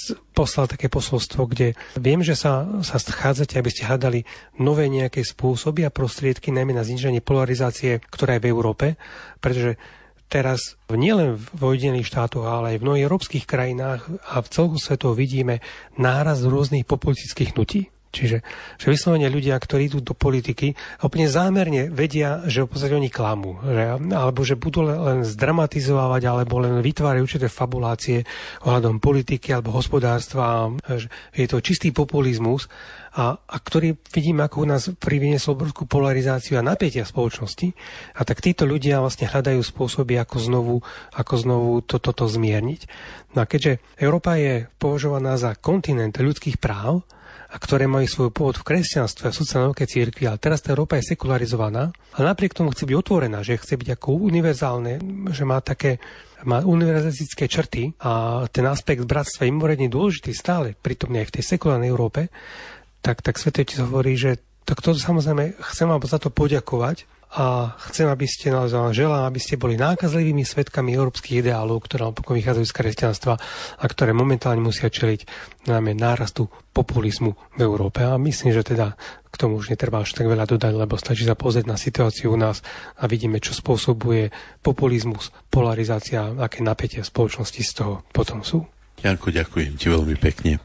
Speaker 3: poslal také posolstvo, kde viem, že sa, sa schádzate, aby ste hľadali nové nejaké spôsoby a prostriedky, najmä na zniženie polarizácie, ktorá je v Európe, pretože teraz nielen v ojedinelých štátoch, ale aj v mnohých európskych krajinách a v celku svetu vidíme nárast rôznych populistických hnutí. Čiže že vyslovene ľudia, ktorí idú do politiky a úplne zámerne vedia, že v podstate oni klamú, že, alebo že budú len zdramatizovať, alebo len vytvárajú určité fabulácie ohľadom politiky alebo hospodárstva, že je to čistý populizmus, a, a ktorý vidíme, ako u nás priniesol obrovskú polarizáciu a napätia spoločnosti. A tak títo ľudia vlastne hľadajú spôsoby, ako znovu, ako znovu toto to, to zmierniť. No a keďže Európa je považovaná za kontinent ľudských práv, a ktoré majú svoj pôvod v kresťanstve a sociálnej nauke cirkvi, ale teraz tá Európa je sekularizovaná a napriek tomu chce byť otvorená, že chce byť ako univerzálne, že má také má univerzalistické črty a ten aspekt bratstva je mimoriadne dôležitý stále, pritom aj v tej sekulárnej Európe, tak, tak Svätý Otec hovorí, že tak to samozrejme chcem vám za to poďakovať a chcem, aby ste naozaj želám, aby ste boli nákazlivými svedkami európskych ideálov, ktoré napokon vychádzajú z kresťanstva a ktoré momentálne musia čeliť najmä nárastu populizmu v Európe. A myslím, že teda k tomu už netreba až tak veľa dodať, lebo stačí sa pozrieť na situáciu u nás a vidíme, čo spôsobuje populizmus, polarizácia, aké napätie v spoločnosti z toho potom sú.
Speaker 1: Janko, ďakujem ti veľmi pekne.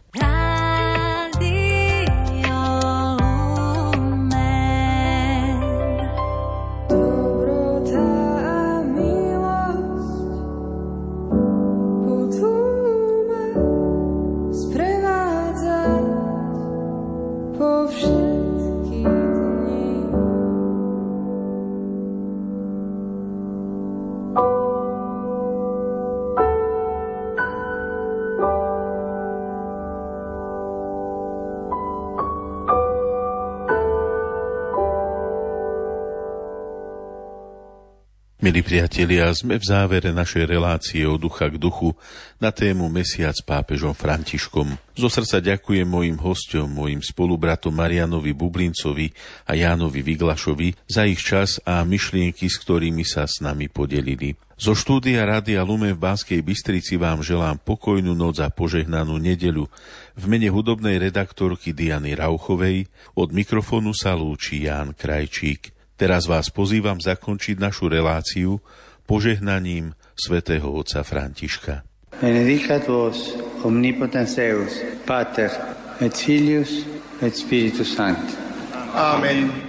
Speaker 1: Milí priatelia, sme v závere našej relácie od ducha k duchu na tému Mesiac s pápežom Františkom. Zo srdca ďakujem mojim hosťom, mojim spolubratom Marianovi Bublincovi a Jánovi Viglašovi za ich čas a myšlienky, s ktorými sa s nami podelili. Zo štúdia Rádia Lumen v Banskej Bystrici vám želám pokojnú noc a požehnanú nedeľu. V mene hudobnej redaktorky Diany Rauchovej od mikrofónu sa lúči Ján Krajčík. Teraz vás pozývam zakončiť našu reláciu požehnaním svätého otca Františka.
Speaker 7: Benedicat vos omnipotens Deus, Pater et Filius et Spiritus Sancti. Amen.